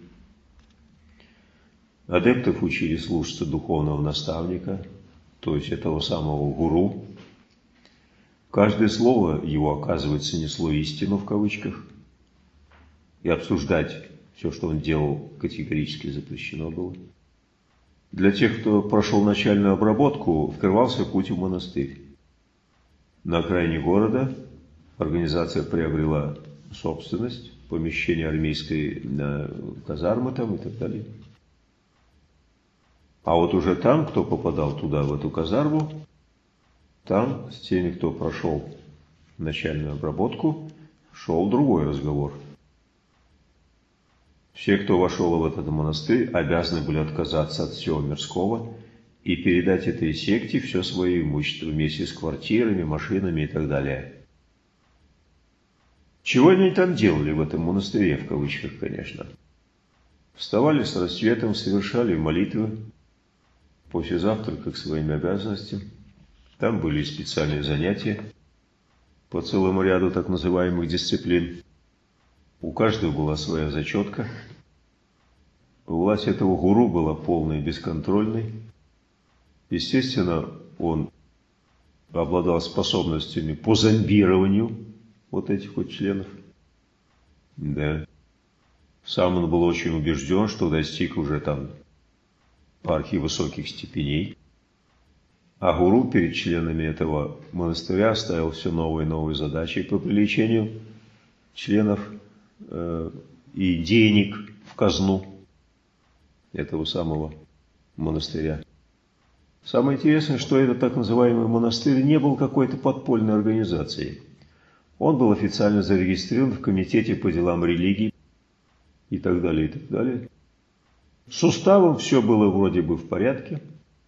Адептов учили слушаться духовного наставника, то есть этого самого гуру. Каждое слово его, оказывается, несло истину в кавычках. И обсуждать все, что он делал, категорически запрещено было. Для тех, кто прошел начальную обработку, открывался путь в монастырь. На окраине города организация приобрела собственность, помещение армейской казармы там и так далее. А вот уже там, кто попадал туда, в эту казарму, там с теми, кто прошел начальную обработку, шел другой разговор. Все, кто вошел в этот монастырь, обязаны были отказаться от всего мирского и передать этой секте все свое имущество вместе с квартирами, машинами и так далее. Чего они там делали в этом монастыре, в кавычках, конечно? Вставали с рассветом, совершали молитвы, после завтрака к своим обязанностям. Там были специальные занятия по целому ряду так называемых дисциплин. У каждого была своя зачетка. Власть этого гуру была полной и бесконтрольной. Естественно, он обладал способностями по зомбированию вот этих вот членов. Да. Сам он был очень убежден, что достиг уже там архивысоких степеней. А гуру перед членами этого монастыря ставил все новые и новые задачи по привлечению членов э, и денег в казну этого самого монастыря. Самое интересное, что этот так называемый монастырь не был какой-то подпольной организацией. Он был официально зарегистрирован в Комитете по делам религии и так далее, и так далее. С уставом все было вроде бы в порядке.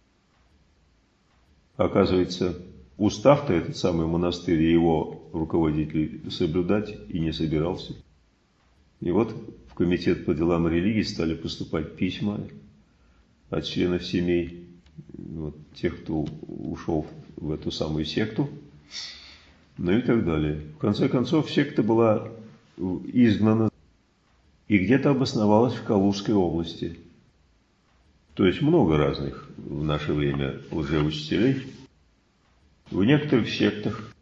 Оказывается, устав-то этот самый монастырь и его руководитель соблюдать и не собирался. И вот в Комитет по делам религии стали поступать письма от членов семей, вот, тех, кто ушел в эту самую секту, ну и так далее. В конце концов, секта была изгнана и где-то обосновалась в Калужской области. То есть много разных в наше время лжеучителей. В некоторых сектах,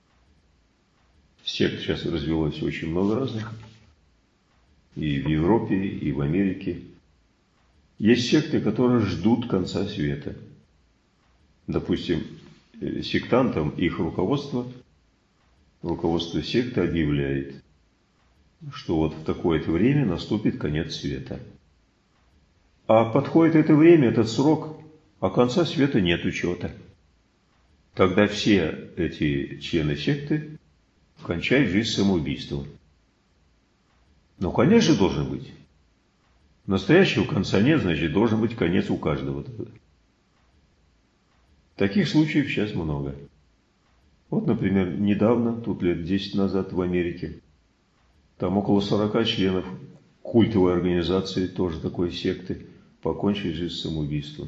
сект сейчас развелось очень много разных, и в Европе, и в Америке. Есть секты, которые ждут конца света. Допустим, сектантам их руководство, руководство секты объявляет, что вот в такое-то время наступит конец света. А подходит это время, этот срок, а конца света нет учета. Тогда все эти члены секты кончают жизнь самоубийством. Ну, конечно, должен быть. Настоящего конца нет, значит, должен быть конец у каждого. Таких случаев сейчас много. Вот, например, недавно, тут лет десять назад в Америке, там около сорока членов культовой организации, тоже такой секты, покончили жизнь самоубийством.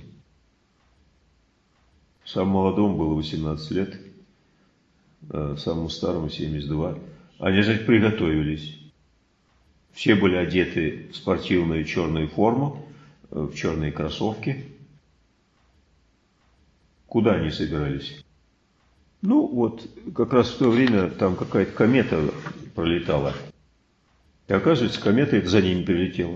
Самому молодому было восемнадцать лет, самому старому семьдесят два. Они, значит, приготовились. Все были одеты в спортивную черную форму, в черные кроссовки. Куда они собирались? Ну, вот как раз в то время там какая-то комета пролетала. И оказывается, комета это за ними прилетела.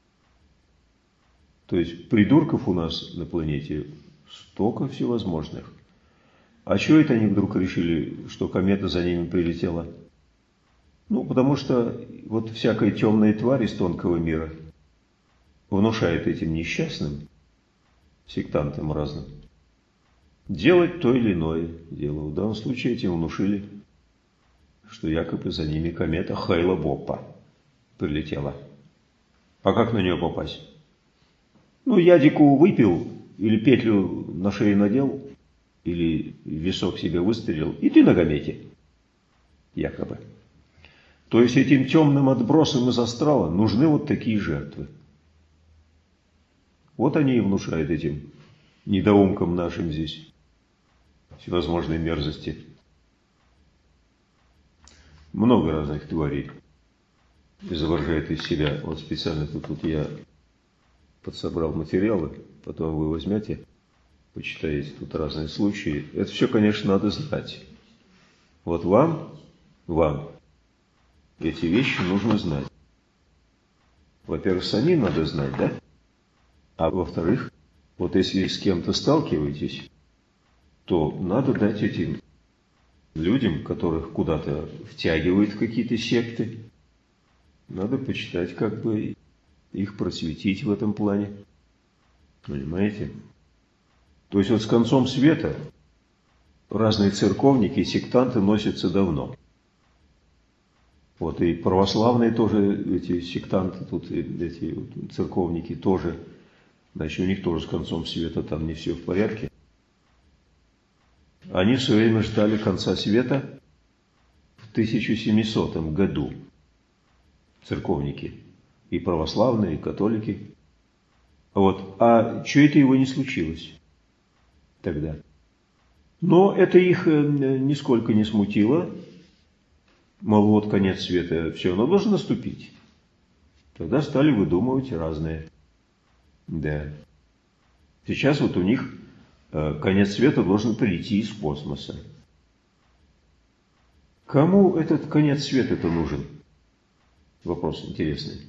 То есть придурков у нас на планете столько всевозможных. А чего это они вдруг решили, что комета за ними прилетела? Ну, потому что вот всякая темная тварь из тонкого мира внушает этим несчастным, сектантам разным, делать то или иное дело. В данном случае этим внушили, что якобы за ними комета Хейла-Боппа прилетела. А как на нее попасть? Ну, ядику выпил, или петлю на шею надел, или висок себе выстрелил, и ты на комете. Якобы. То есть этим темным отбросам из астрала нужны вот такие жертвы. Вот они и внушают этим недоумкам нашим здесь всевозможные мерзости. Много разных тварей изображает из себя. Вот специально тут, тут я подсобрал материалы, потом вы возьмете, почитаете тут разные случаи. Это все, конечно, надо знать. Вот вам, вам эти вещи нужно знать. Во-первых, самим надо знать, да? А во-вторых, вот если с кем-то сталкиваетесь, то надо дать этим людям, которых куда-то втягивают в какие-то секты, надо почитать, как бы их просветить в этом плане. Понимаете? То есть вот с концом света разные церковники и сектанты носятся давно. Вот и православные тоже, эти сектанты, тут эти вот, церковники тоже, значит, у них тоже с концом света там не все в порядке. Они все время ждали конца света, в тысяча семисотом году церковники, и православные, и католики. Вот. А что это его не случилось тогда? Но это их нисколько не смутило. Мол, вот конец света, все равно должен наступить. Тогда стали выдумывать разные. Да. Сейчас вот у них конец света должен прийти из космоса. Кому этот конец света-то нужен? Вопрос интересный.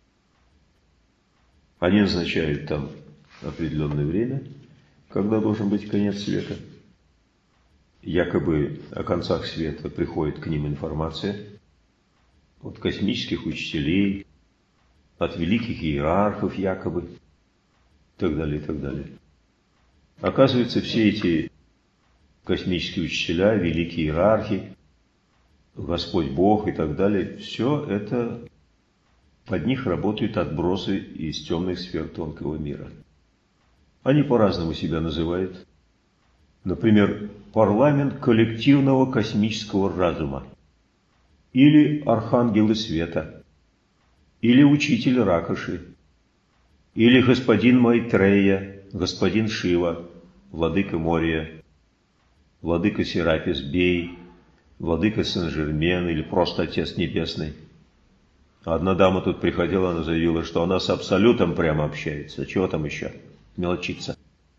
Они назначают там определенное время, когда должен быть конец света. Якобы о концах света приходит к ним информация от космических учителей, от великих иерархов якобы, и так далее, и так далее. Оказывается, все эти космические учителя, великие иерархи, Господь Бог и так далее, все это, под них работают отбросы из темных сфер тонкого мира. Они по-разному себя называют. Например, парламент коллективного космического разума, или архангелы света, или учитель Ракоши, или господин Майтрея, господин Шива, владыка Мория, владыка Серапис Бей, владыка Сен-Жермен или просто Отец Небесный. Одна дама тут приходила, она заявила, что она с Абсолютом прямо общается. Чего там еще мелочиться?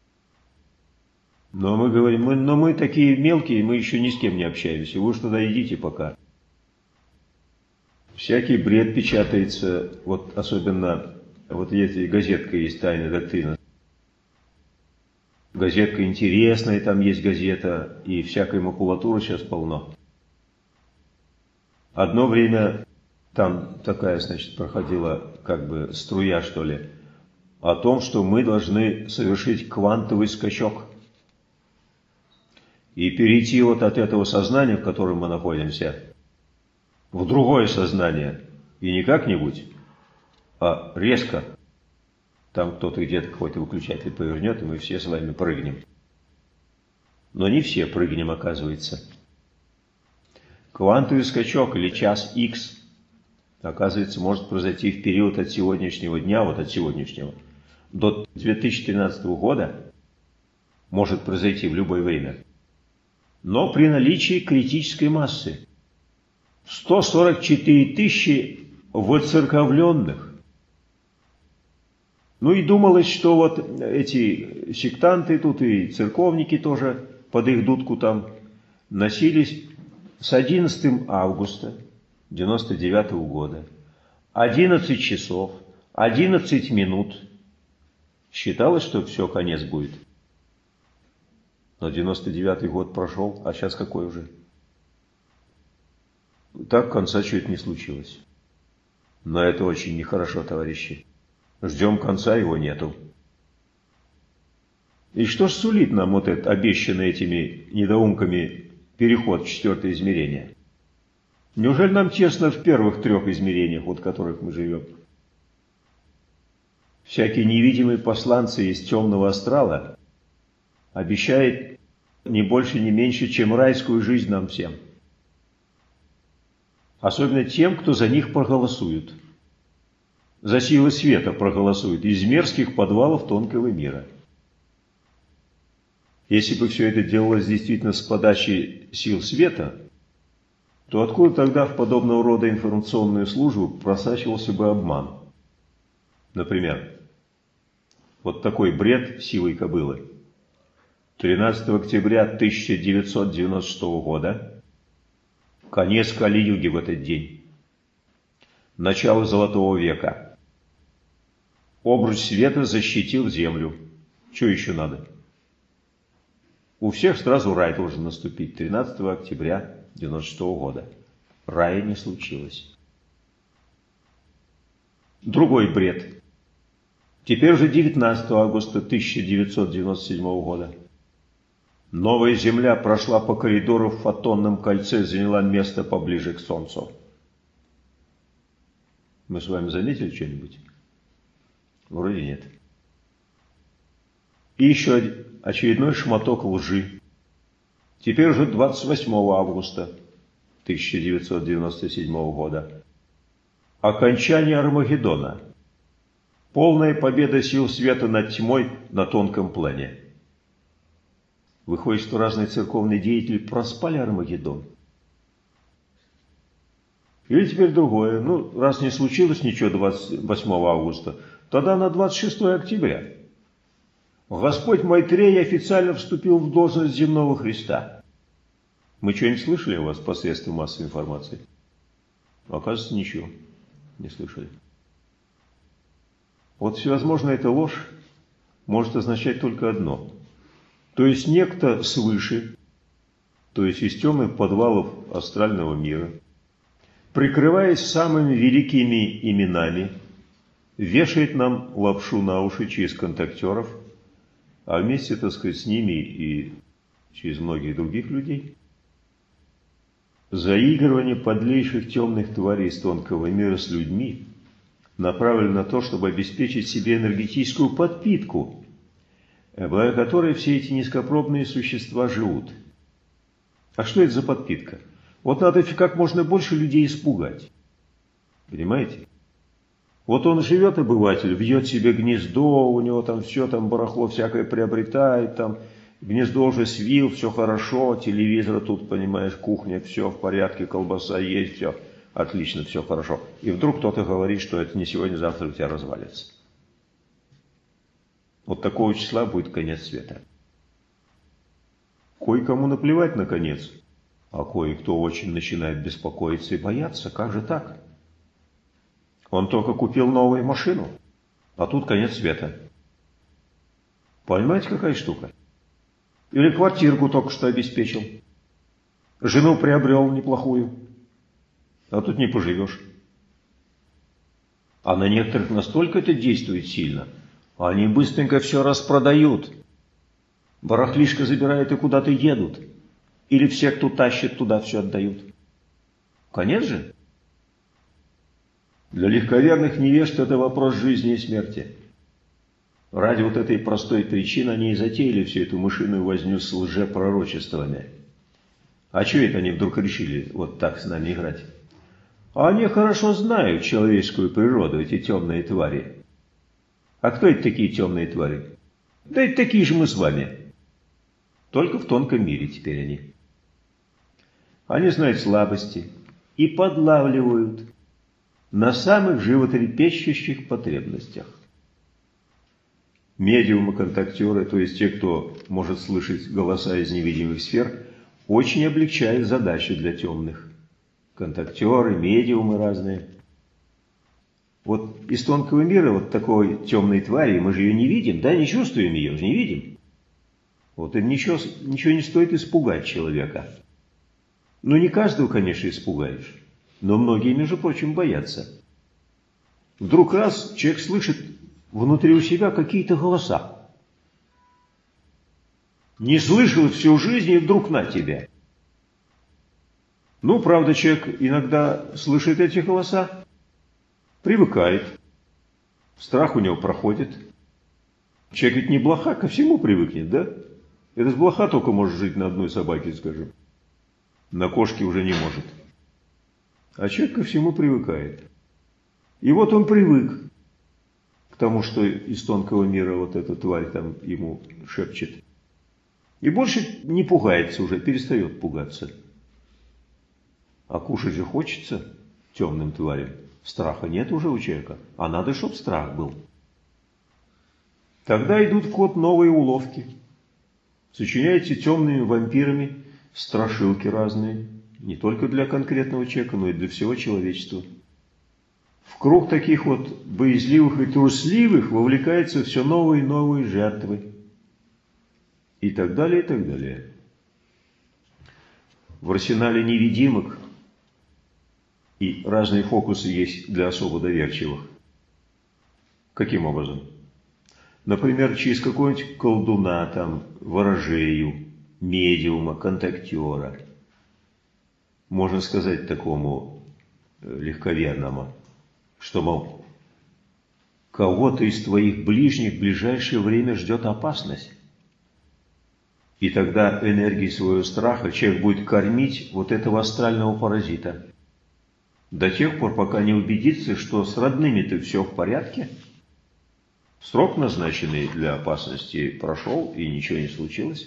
Но мы говорим, мы, но мы такие мелкие, мы еще ни с кем не общаемся. Вы уж туда идите пока. Всякий бред печатается, вот особенно, вот если газетка есть «Тайная доктрина». Газетка интересная, там есть газета, и всякой макулатуры сейчас полно. Одно время там такая, значит, проходила как бы струя, что ли, о том, что мы должны совершить квантовый скачок и перейти вот от этого сознания, в котором мы находимся, в другое сознание. И не как-нибудь, а резко. Там кто-то где-то какой-то выключатель повернет, и мы все с вами прыгнем. Но не все прыгнем, оказывается. Квантовый скачок или час Х, оказывается, может произойти в период от сегодняшнего дня, вот от сегодняшнего, до две тысячи тринадцатого года, может произойти в любое время. Но при наличии критической массы. сто сорок четыре тысячи воцерковленных. Ну и думалось, что вот эти сектанты тут и церковники тоже под их дудку там носились с одиннадцатого августа девяносто девятого года. одиннадцать часов, одиннадцать минут. Считалось, что все, конец будет. Но девяносто девятый год прошел, а сейчас какой уже? Так конца чуть не случилось. Но это очень нехорошо, товарищи. Ждем конца, его нету. И что ж сулит нам вот этот обещанный этими недоумками переход в четвертое измерение? Неужели нам тесно в первых трех измерениях, вот в которых мы живем? Всякие невидимые посланцы из темного астрала обещают не больше, не меньше, чем райскую жизнь нам всем. Особенно тем, кто за них проголосует. За силы света проголосует из мерзких подвалов тонкого мира. Если бы все это делалось действительно с подачи сил света, то откуда тогда в подобного рода информационную службу просачивался бы обман? Например, вот такой бред силой кобылы. тринадцатого октября тысяча девятьсот девяносто шестого года, конец Кали-юги в этот день, начало Золотого века. Обруч света защитил землю. Что еще надо? У всех сразу рай должен наступить тринадцатого октября девяносто шестого года. Рая не случилось. Другой бред. Теперь уже девятнадцатого августа тысяча девятьсот девяносто седьмого года. Новая Земля прошла по коридору в фотонном кольце, заняла место поближе к Солнцу. Мы с вами заметили что-нибудь? Вроде нет. И еще очередной шматок лжи. Теперь уже двадцать восьмого августа тысяча девятьсот девяносто седьмого года. Окончание Армагеддона. Полная победа сил света над тьмой на тонком плане. Выходит, что разные церковные деятели проспали Армагеддон. Или теперь другое. Ну, раз не случилось ничего двадцать восьмого августа, тогда на двадцать шестое октября. Господь Майтрея официально вступил в должность земного Христа. Мы что-нибудь слышали у вас посредством массовой информации? Оказывается, ничего не слышали. Вот всевозможная эта ложь может означать только одно. То есть некто свыше, то есть из темных подвалов астрального мира, прикрываясь самыми великими именами, вешает нам лапшу на уши через контактеров, а вместе, так сказать, с ними и через многих других людей. Заигрывание подлейших темных тварей из тонкого мира с людьми направлено на то, чтобы обеспечить себе энергетическую подпитку, благодаря которой все эти низкопробные существа живут. А что это за подпитка? Вот надо как можно больше людей испугать. Понимаете? Вот он живет, обыватель, вьет себе гнездо, у него там все, там барахло всякое приобретает, там гнездо уже свил, все хорошо, телевизор тут, понимаешь, кухня, все в порядке, колбаса есть, все отлично, все хорошо. И вдруг кто-то говорит, что это не сегодня, завтра у тебя развалится. Вот такого числа будет конец света. Кое-кому наплевать на конец, а кое-кто очень начинает беспокоиться и бояться. Как же так? Он только купил новую машину, а тут конец света. Понимаете, какая штука? Или квартирку только что обеспечил. Жену приобрел неплохую, а тут не поживешь. А на некоторых настолько это действует сильно, они быстренько все распродают. Барахлишко забирают и куда-то едут. Или все, кто тащит, туда все отдают. Конец же? Для легковерных невежд это вопрос жизни и смерти. Ради вот этой простой причины они и затеяли всю эту мышиную возню с лжепророчествами. А что это они вдруг решили вот так с нами играть? А они хорошо знают человеческую природу, эти темные твари. А кто это такие темные твари? Да это такие же мы с вами. Только в тонком мире теперь они. Они знают слабости и подлавливают на самых животрепещущих потребностях. Медиумы-контактеры, то есть те, кто может слышать голоса из невидимых сфер, очень облегчают задачу для темных. Контактеры, медиумы разные. Вот из тонкого мира вот такой темной твари, мы же ее не видим, да, не чувствуем ее, же не видим. Вот им ничего, ничего не стоит испугать человека. Ну, не каждого, конечно, испугаешь, но многие, между прочим, боятся. Вдруг раз человек слышит внутри у себя какие-то голоса. Не слышал всю жизнь, и вдруг на тебя. Ну, правда, человек иногда слышит эти голоса, привыкает, страх у него проходит. Человек ведь не блоха, ко всему привыкнет, да? Этот блоха только может жить на одной собаке, скажем. На кошке уже не может. А человек ко всему привыкает. И вот он привык к тому, что из тонкого мира вот эта тварь там ему шепчет. И больше не пугается уже, перестает пугаться. А кушать же хочется темным тварям. Страха нет уже у человека, а надо, чтобы страх был. Тогда идут в ход новые уловки. Сочиняйте темными вампирами страшилки разные, не только для конкретного человека, но и для всего человечества. В круг таких вот боязливых и трусливых вовлекаются все новые и новые жертвы. И так далее, и так далее. В арсенале невидимок и разные фокусы есть для особо доверчивых. Каким образом? Например, через какого-нибудь колдуна, там, ворожею, медиума, контактера. Можно сказать такому легковерному, что, мол, кого-то из твоих ближних в ближайшее время ждет опасность. И тогда энергией своего страха человек будет кормить вот этого астрального паразита. До тех пор, пока не убедится, что с родными-то все в порядке. Срок, назначенный для опасности, прошел, и ничего не случилось.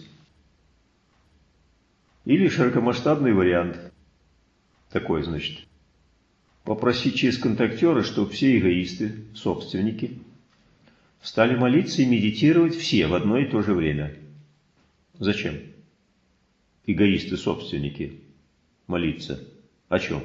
Или широкомасштабный вариант. Такой, значит. Попросить через контактера, чтобы все эгоисты, собственники, стали молиться и медитировать все в одно и то же время. Зачем? Эгоисты-собственники молиться. О чем?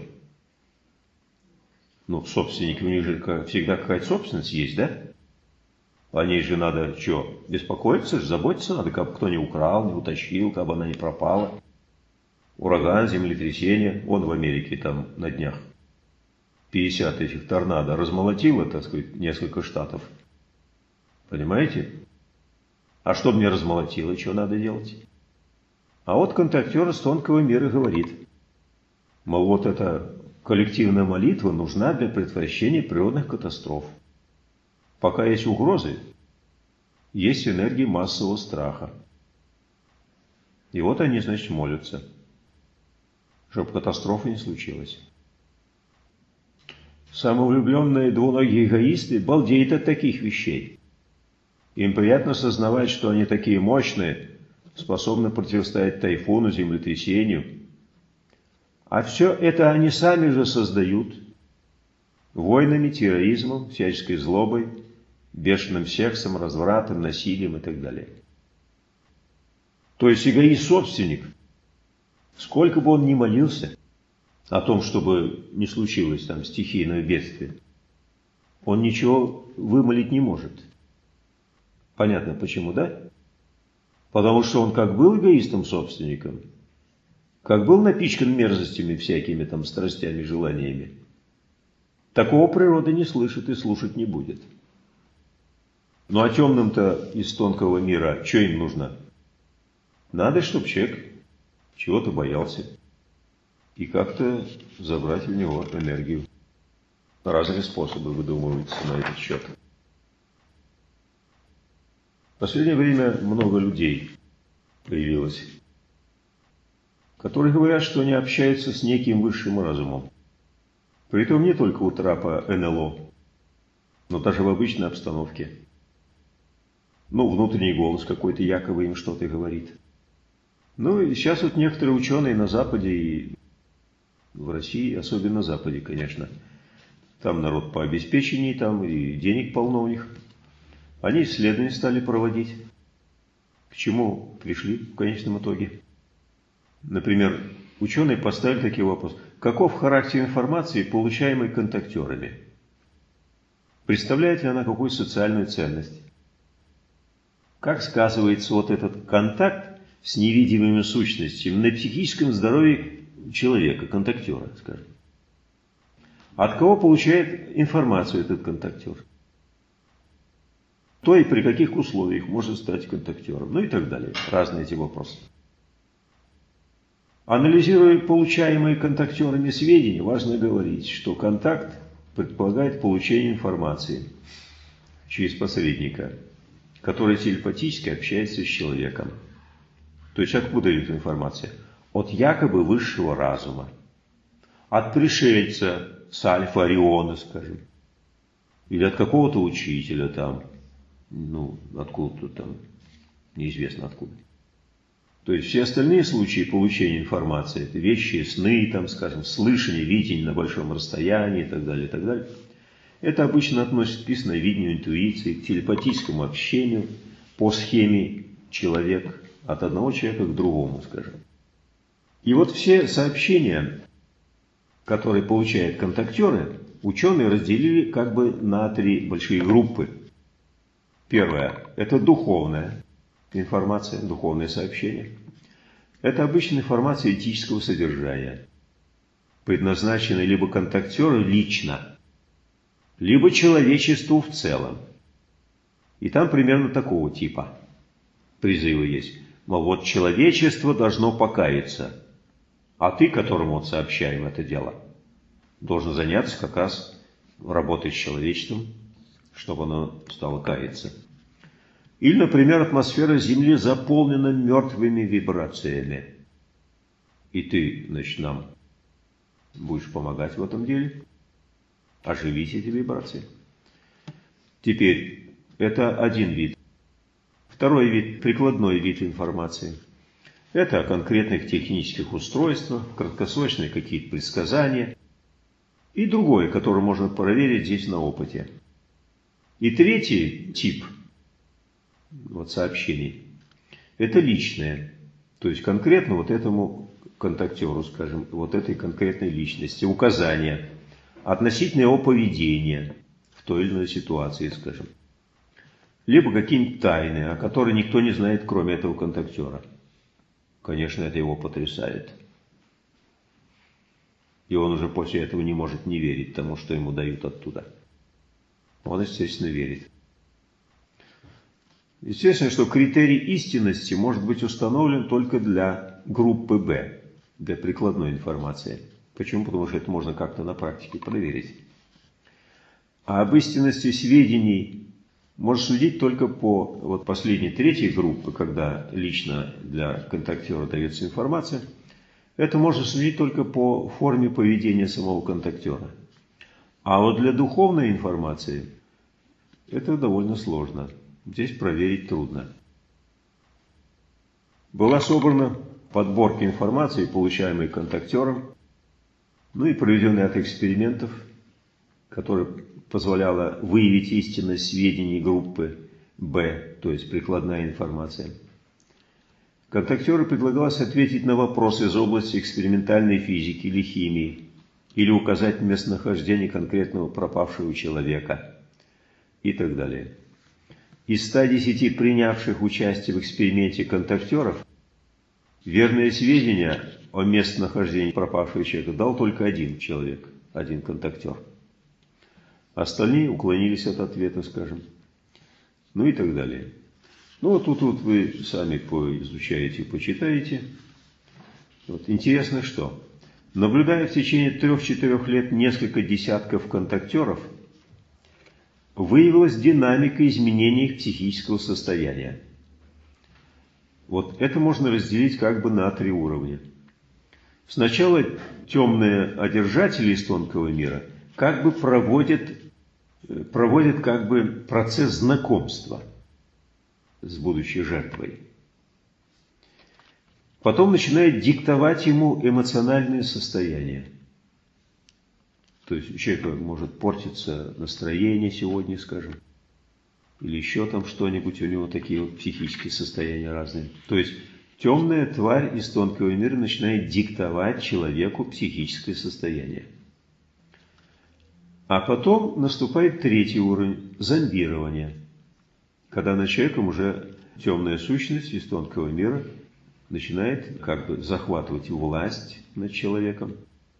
Ну, собственники, у них же всегда какая-то собственность есть, да? О ней же надо что? Беспокоиться, заботиться надо, как кто не украл, не утащил, как бы она не пропала. Ураган, землетрясение. Он в Америке там на днях пятьдесят этих торнадо размолотило, так сказать, несколько штатов. Понимаете? А что мне размолотило, что надо делать? А вот контактер из тонкого мира говорит, мол, вот эта коллективная молитва нужна для предотвращения природных катастроф. Пока есть угрозы, есть энергия массового страха. И вот они, значит, молятся, чтобы катастрофа не случилась. Самовлюбленные двуногие эгоисты балдеют от таких вещей. Им приятно сознавать, что они такие мощные, способны противостоять тайфуну, землетрясению. А все это они сами же создают войнами, терроризмом, всяческой злобой, бешеным сексом, развратом, насилием и так далее. То есть эгоист-собственник, сколько бы он ни молился о том, чтобы не случилось там стихийное бедствие, он ничего вымолить не может. Понятно почему, да? Потому что он как был эгоистом-собственником, как был напичкан мерзостями всякими там страстями, желаниями, такого природа не слышит и слушать не будет. Ну а темным-то из тонкого мира что им нужно? Надо, чтобы человек чего-то боялся и как-то забрать у него энергию. Разные способы выдумываются на этот счет. В последнее время много людей появилось, которые говорят, что они общаются с неким высшим разумом. Притом не только у трапа эн эл о, но даже в обычной обстановке. Ну, внутренний голос какой-то якобы им что-то говорит. Ну, и сейчас вот некоторые ученые на Западе и в России, особенно на Западе, конечно, там народ по обеспечению, там и денег полно у них. Они исследования стали проводить. К чему пришли в конечном итоге? Например, ученые поставили такой вопрос. Каков характер информации, получаемой контактерами? Представляет ли она какую социальную ценность? Как сказывается вот этот контакт с невидимыми сущностями на психическом здоровье человека, контактера, скажем? От кого получает информацию этот контактер? Кто и при каких условиях может стать контактером? Ну и так далее. Разные эти вопросы. Анализируя получаемые контактерами сведения, важно говорить, что контакт предполагает получение информации через посредника, который телепатически общается с человеком. То есть откуда идет информация? От якобы высшего разума. От пришельца с Альфа Ориона, скажем. Или от какого-то учителя там. Ну, откуда-то там. Неизвестно откуда. То есть все остальные случаи получения информации, это вещи, сны, там, скажем, слышание, видение на большом расстоянии и так далее, и так далее. Это обычно относится к ясновидению, интуиции, к телепатическому общению по схеме человек от одного человека к другому, скажем. И вот все сообщения, которые получают контактеры, ученые разделили как бы на три большие группы. Первое – это духовная информация, духовное сообщение. Это обычная информация этического содержания, предназначенная либо контактеру лично, либо человечеству в целом. И там примерно такого типа призывы есть. Мол, вот человечество должно покаяться, а ты, которому вот сообщаем это дело, должен заняться как раз работой с человечеством, чтобы оно стало каяться. Или, например, атмосфера Земли заполнена мертвыми вибрациями. И ты, значит, нам будешь помогать в этом деле, оживить эти вибрации. Теперь, это один вид. Второй вид, прикладной вид информации. Это о конкретных технических устройствах, краткосрочные какие-то предсказания. И другое, которое можно проверить здесь на опыте. И третий тип вот, сообщений, это личное. То есть конкретно вот этому контактеру, скажем, вот этой конкретной личности, указания относительно его поведения в той или иной ситуации, скажем. Либо какие-нибудь тайны, о которых никто не знает, кроме этого контактера. Конечно, это его потрясает. И он уже после этого не может не верить тому, что ему дают оттуда. Он, естественно, верит. Естественно, что критерий истинности может быть установлен только для группы Б, для прикладной информации. Почему? Потому что это можно как-то на практике проверить. А об истинности сведений можно судить только по вот последней третьей группе, когда лично для контактера дается информация. Это можно судить только по форме поведения самого контактера. А вот для духовной информации это довольно сложно. Здесь проверить трудно. Была собрана подборка информации, получаемой контактером, ну и проведен ряд экспериментов, которые позволяла выявить истинность сведений группы Б, то есть прикладная информация. Контактеру предлагалось ответить на вопросы из области экспериментальной физики или химии, или указать местонахождение конкретного пропавшего человека и так далее. Из ста десяти принявших участие в эксперименте контактеров верные сведения о местонахождении пропавшего человека дал только один человек, один контактер. Остальные уклонились от ответа, скажем. Ну и так далее. Ну вот тут вот вы сами поизучаете, почитаете. Вот. Интересно что? Наблюдая в течение трех-четырех лет несколько десятков контактеров, выявилась динамика изменений их психического состояния. Вот это можно разделить как бы на три уровня. Сначала темные одержатели из тонкого мира как бы проводят, проводят как бы процесс знакомства с будущей жертвой. Потом начинает диктовать ему эмоциональное состояние. То есть у человека может портиться настроение сегодня, скажем, или еще там что-нибудь, у него такие вот психические состояния разные. То есть темная тварь из тонкого мира начинает диктовать человеку психическое состояние. А потом наступает третий уровень – зомбирование, когда над человеком уже темная сущность из тонкого мира начинает как бы захватывать власть над человеком.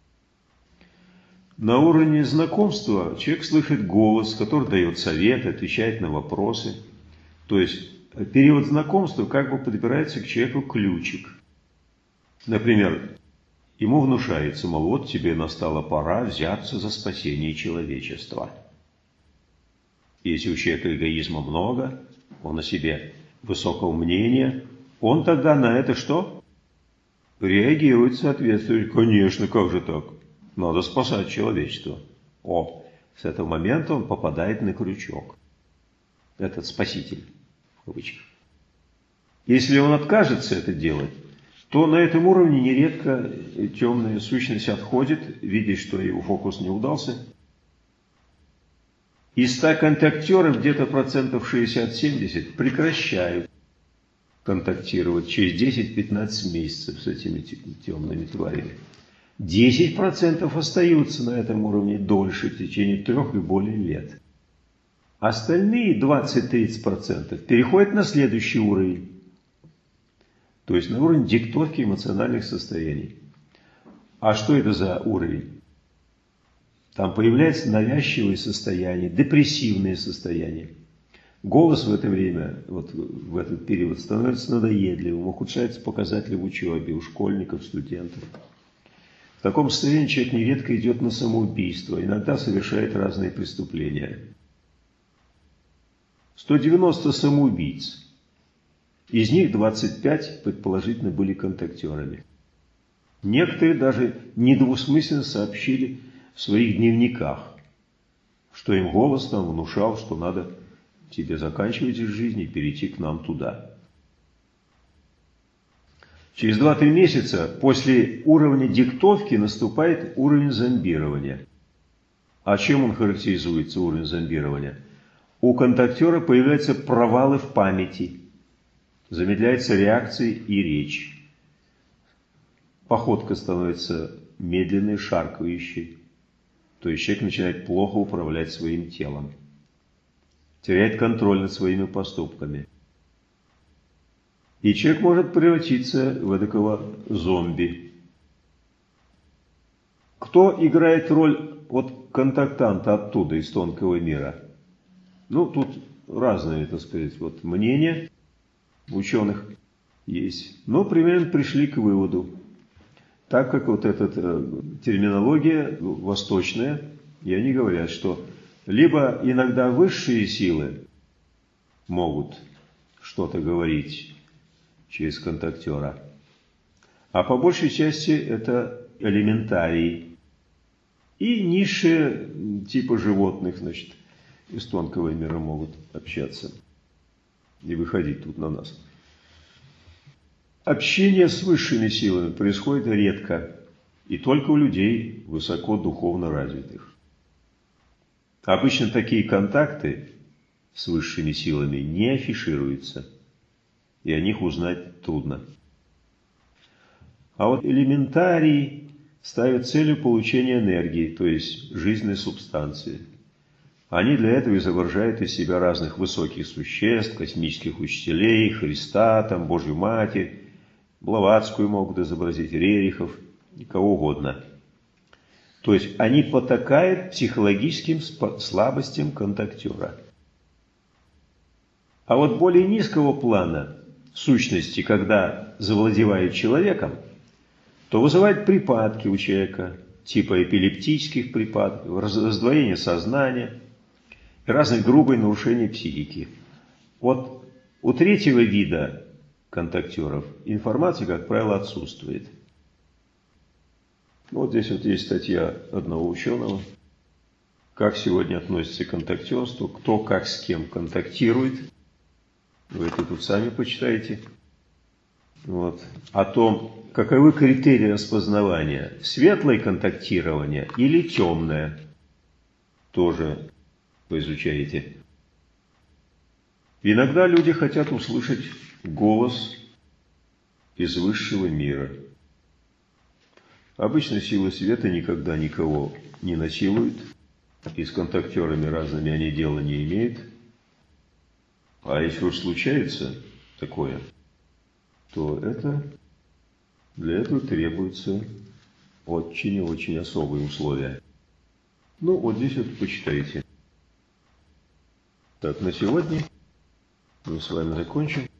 На уровне знакомства человек слышит голос, который дает советы, отвечает на вопросы. То есть период знакомства как бы подбирается к человеку ключик. Например, ему внушается, мол, вот тебе настала пора взяться за спасение человечества. Если у человека эгоизма много, он о себе высокого мнения, он тогда на это что? Реагирует соответствующе. Конечно, как же так? Надо спасать человечество. О, с этого момента он попадает на крючок. Этот спаситель, в кавычках. Если он откажется это делать, то на этом уровне нередко темная сущность отходит, видя, что его фокус не удался. Из ста контактеров где-то процентов шестьдесят-семьдесят прекращают контактировать через десять-пятнадцать месяцев с этими темными тварями. десять процентов остаются на этом уровне дольше, в течение трех и более лет. Остальные двадцать-тридцать процентов переходят на следующий уровень. То есть на уровень диктовки эмоциональных состояний. А что это за уровень? Там появляется навязчивое состояние, депрессивное состояние. Голос в это время, вот в этот период, становится надоедливым, ухудшаются показатели в учебе у школьников, студентов. В таком состоянии человек нередко идет на самоубийство, иногда совершает разные преступления. сто девяносто самоубийц. Из них двадцать пять, предположительно, были контактерами. Некоторые даже недвусмысленно сообщили в своих дневниках, что им голос там внушал, что надо тебе заканчивать жизнь и перейти к нам туда. Через два-три месяца после уровня диктовки наступает уровень зомбирования. А чем он характеризуется, уровень зомбирования? У контактера появляются провалы в памяти, замедляются реакции и речь. Походка становится медленной, шаркающей. То есть человек начинает плохо управлять своим телом, теряет контроль над своими поступками. И человек может превратиться в эдакого зомби. Кто играет роль вот контактанта оттуда, из тонкого мира? Ну, тут разные, так сказать, вот мнения ученых есть. Но примерно пришли к выводу, так как вот эта терминология восточная, и они говорят, что либо иногда высшие силы могут что-то говорить через контактера, а по большей части это элементарии и низшие типа животных, значит, из тонкого мира могут общаться и выходить тут на нас. Общение с высшими силами происходит редко и только у людей высоко духовно развитых. Обычно такие контакты с высшими силами не афишируются, и о них узнать трудно. А вот элементарии ставят целью получения энергии, то есть жизненной субстанции. Они для этого изображают из себя разных высоких существ, космических учителей, Христа, там, Божью Матерь, Блаватскую могут изобразить, Рерихов, и кого угодно. То есть они потакают психологическим слабостям контактера. А вот более низкого плана сущности, когда завладевают человеком, то вызывает припадки у человека, типа эпилептических припадков, раздвоение сознания и разных грубых нарушений психики. Вот у третьего вида контактеров информация, как правило, отсутствует. Вот здесь вот есть статья одного ученого, как сегодня относится к контактерству, кто как с кем контактирует. Вы это тут сами почитаете. Вот. О том, каковы критерии распознавания. Светлое контактирование или темное. Тоже поизучаете. Иногда люди хотят услышать голос из высшего мира. Обычно силы света никогда никого не насилуют. И с контактерами разными они дела не имеют. А если уж случается такое, то это для этого требуются очень и очень особые условия. Ну, вот здесь вот почитайте. Так, на сегодня мы с вами закончим.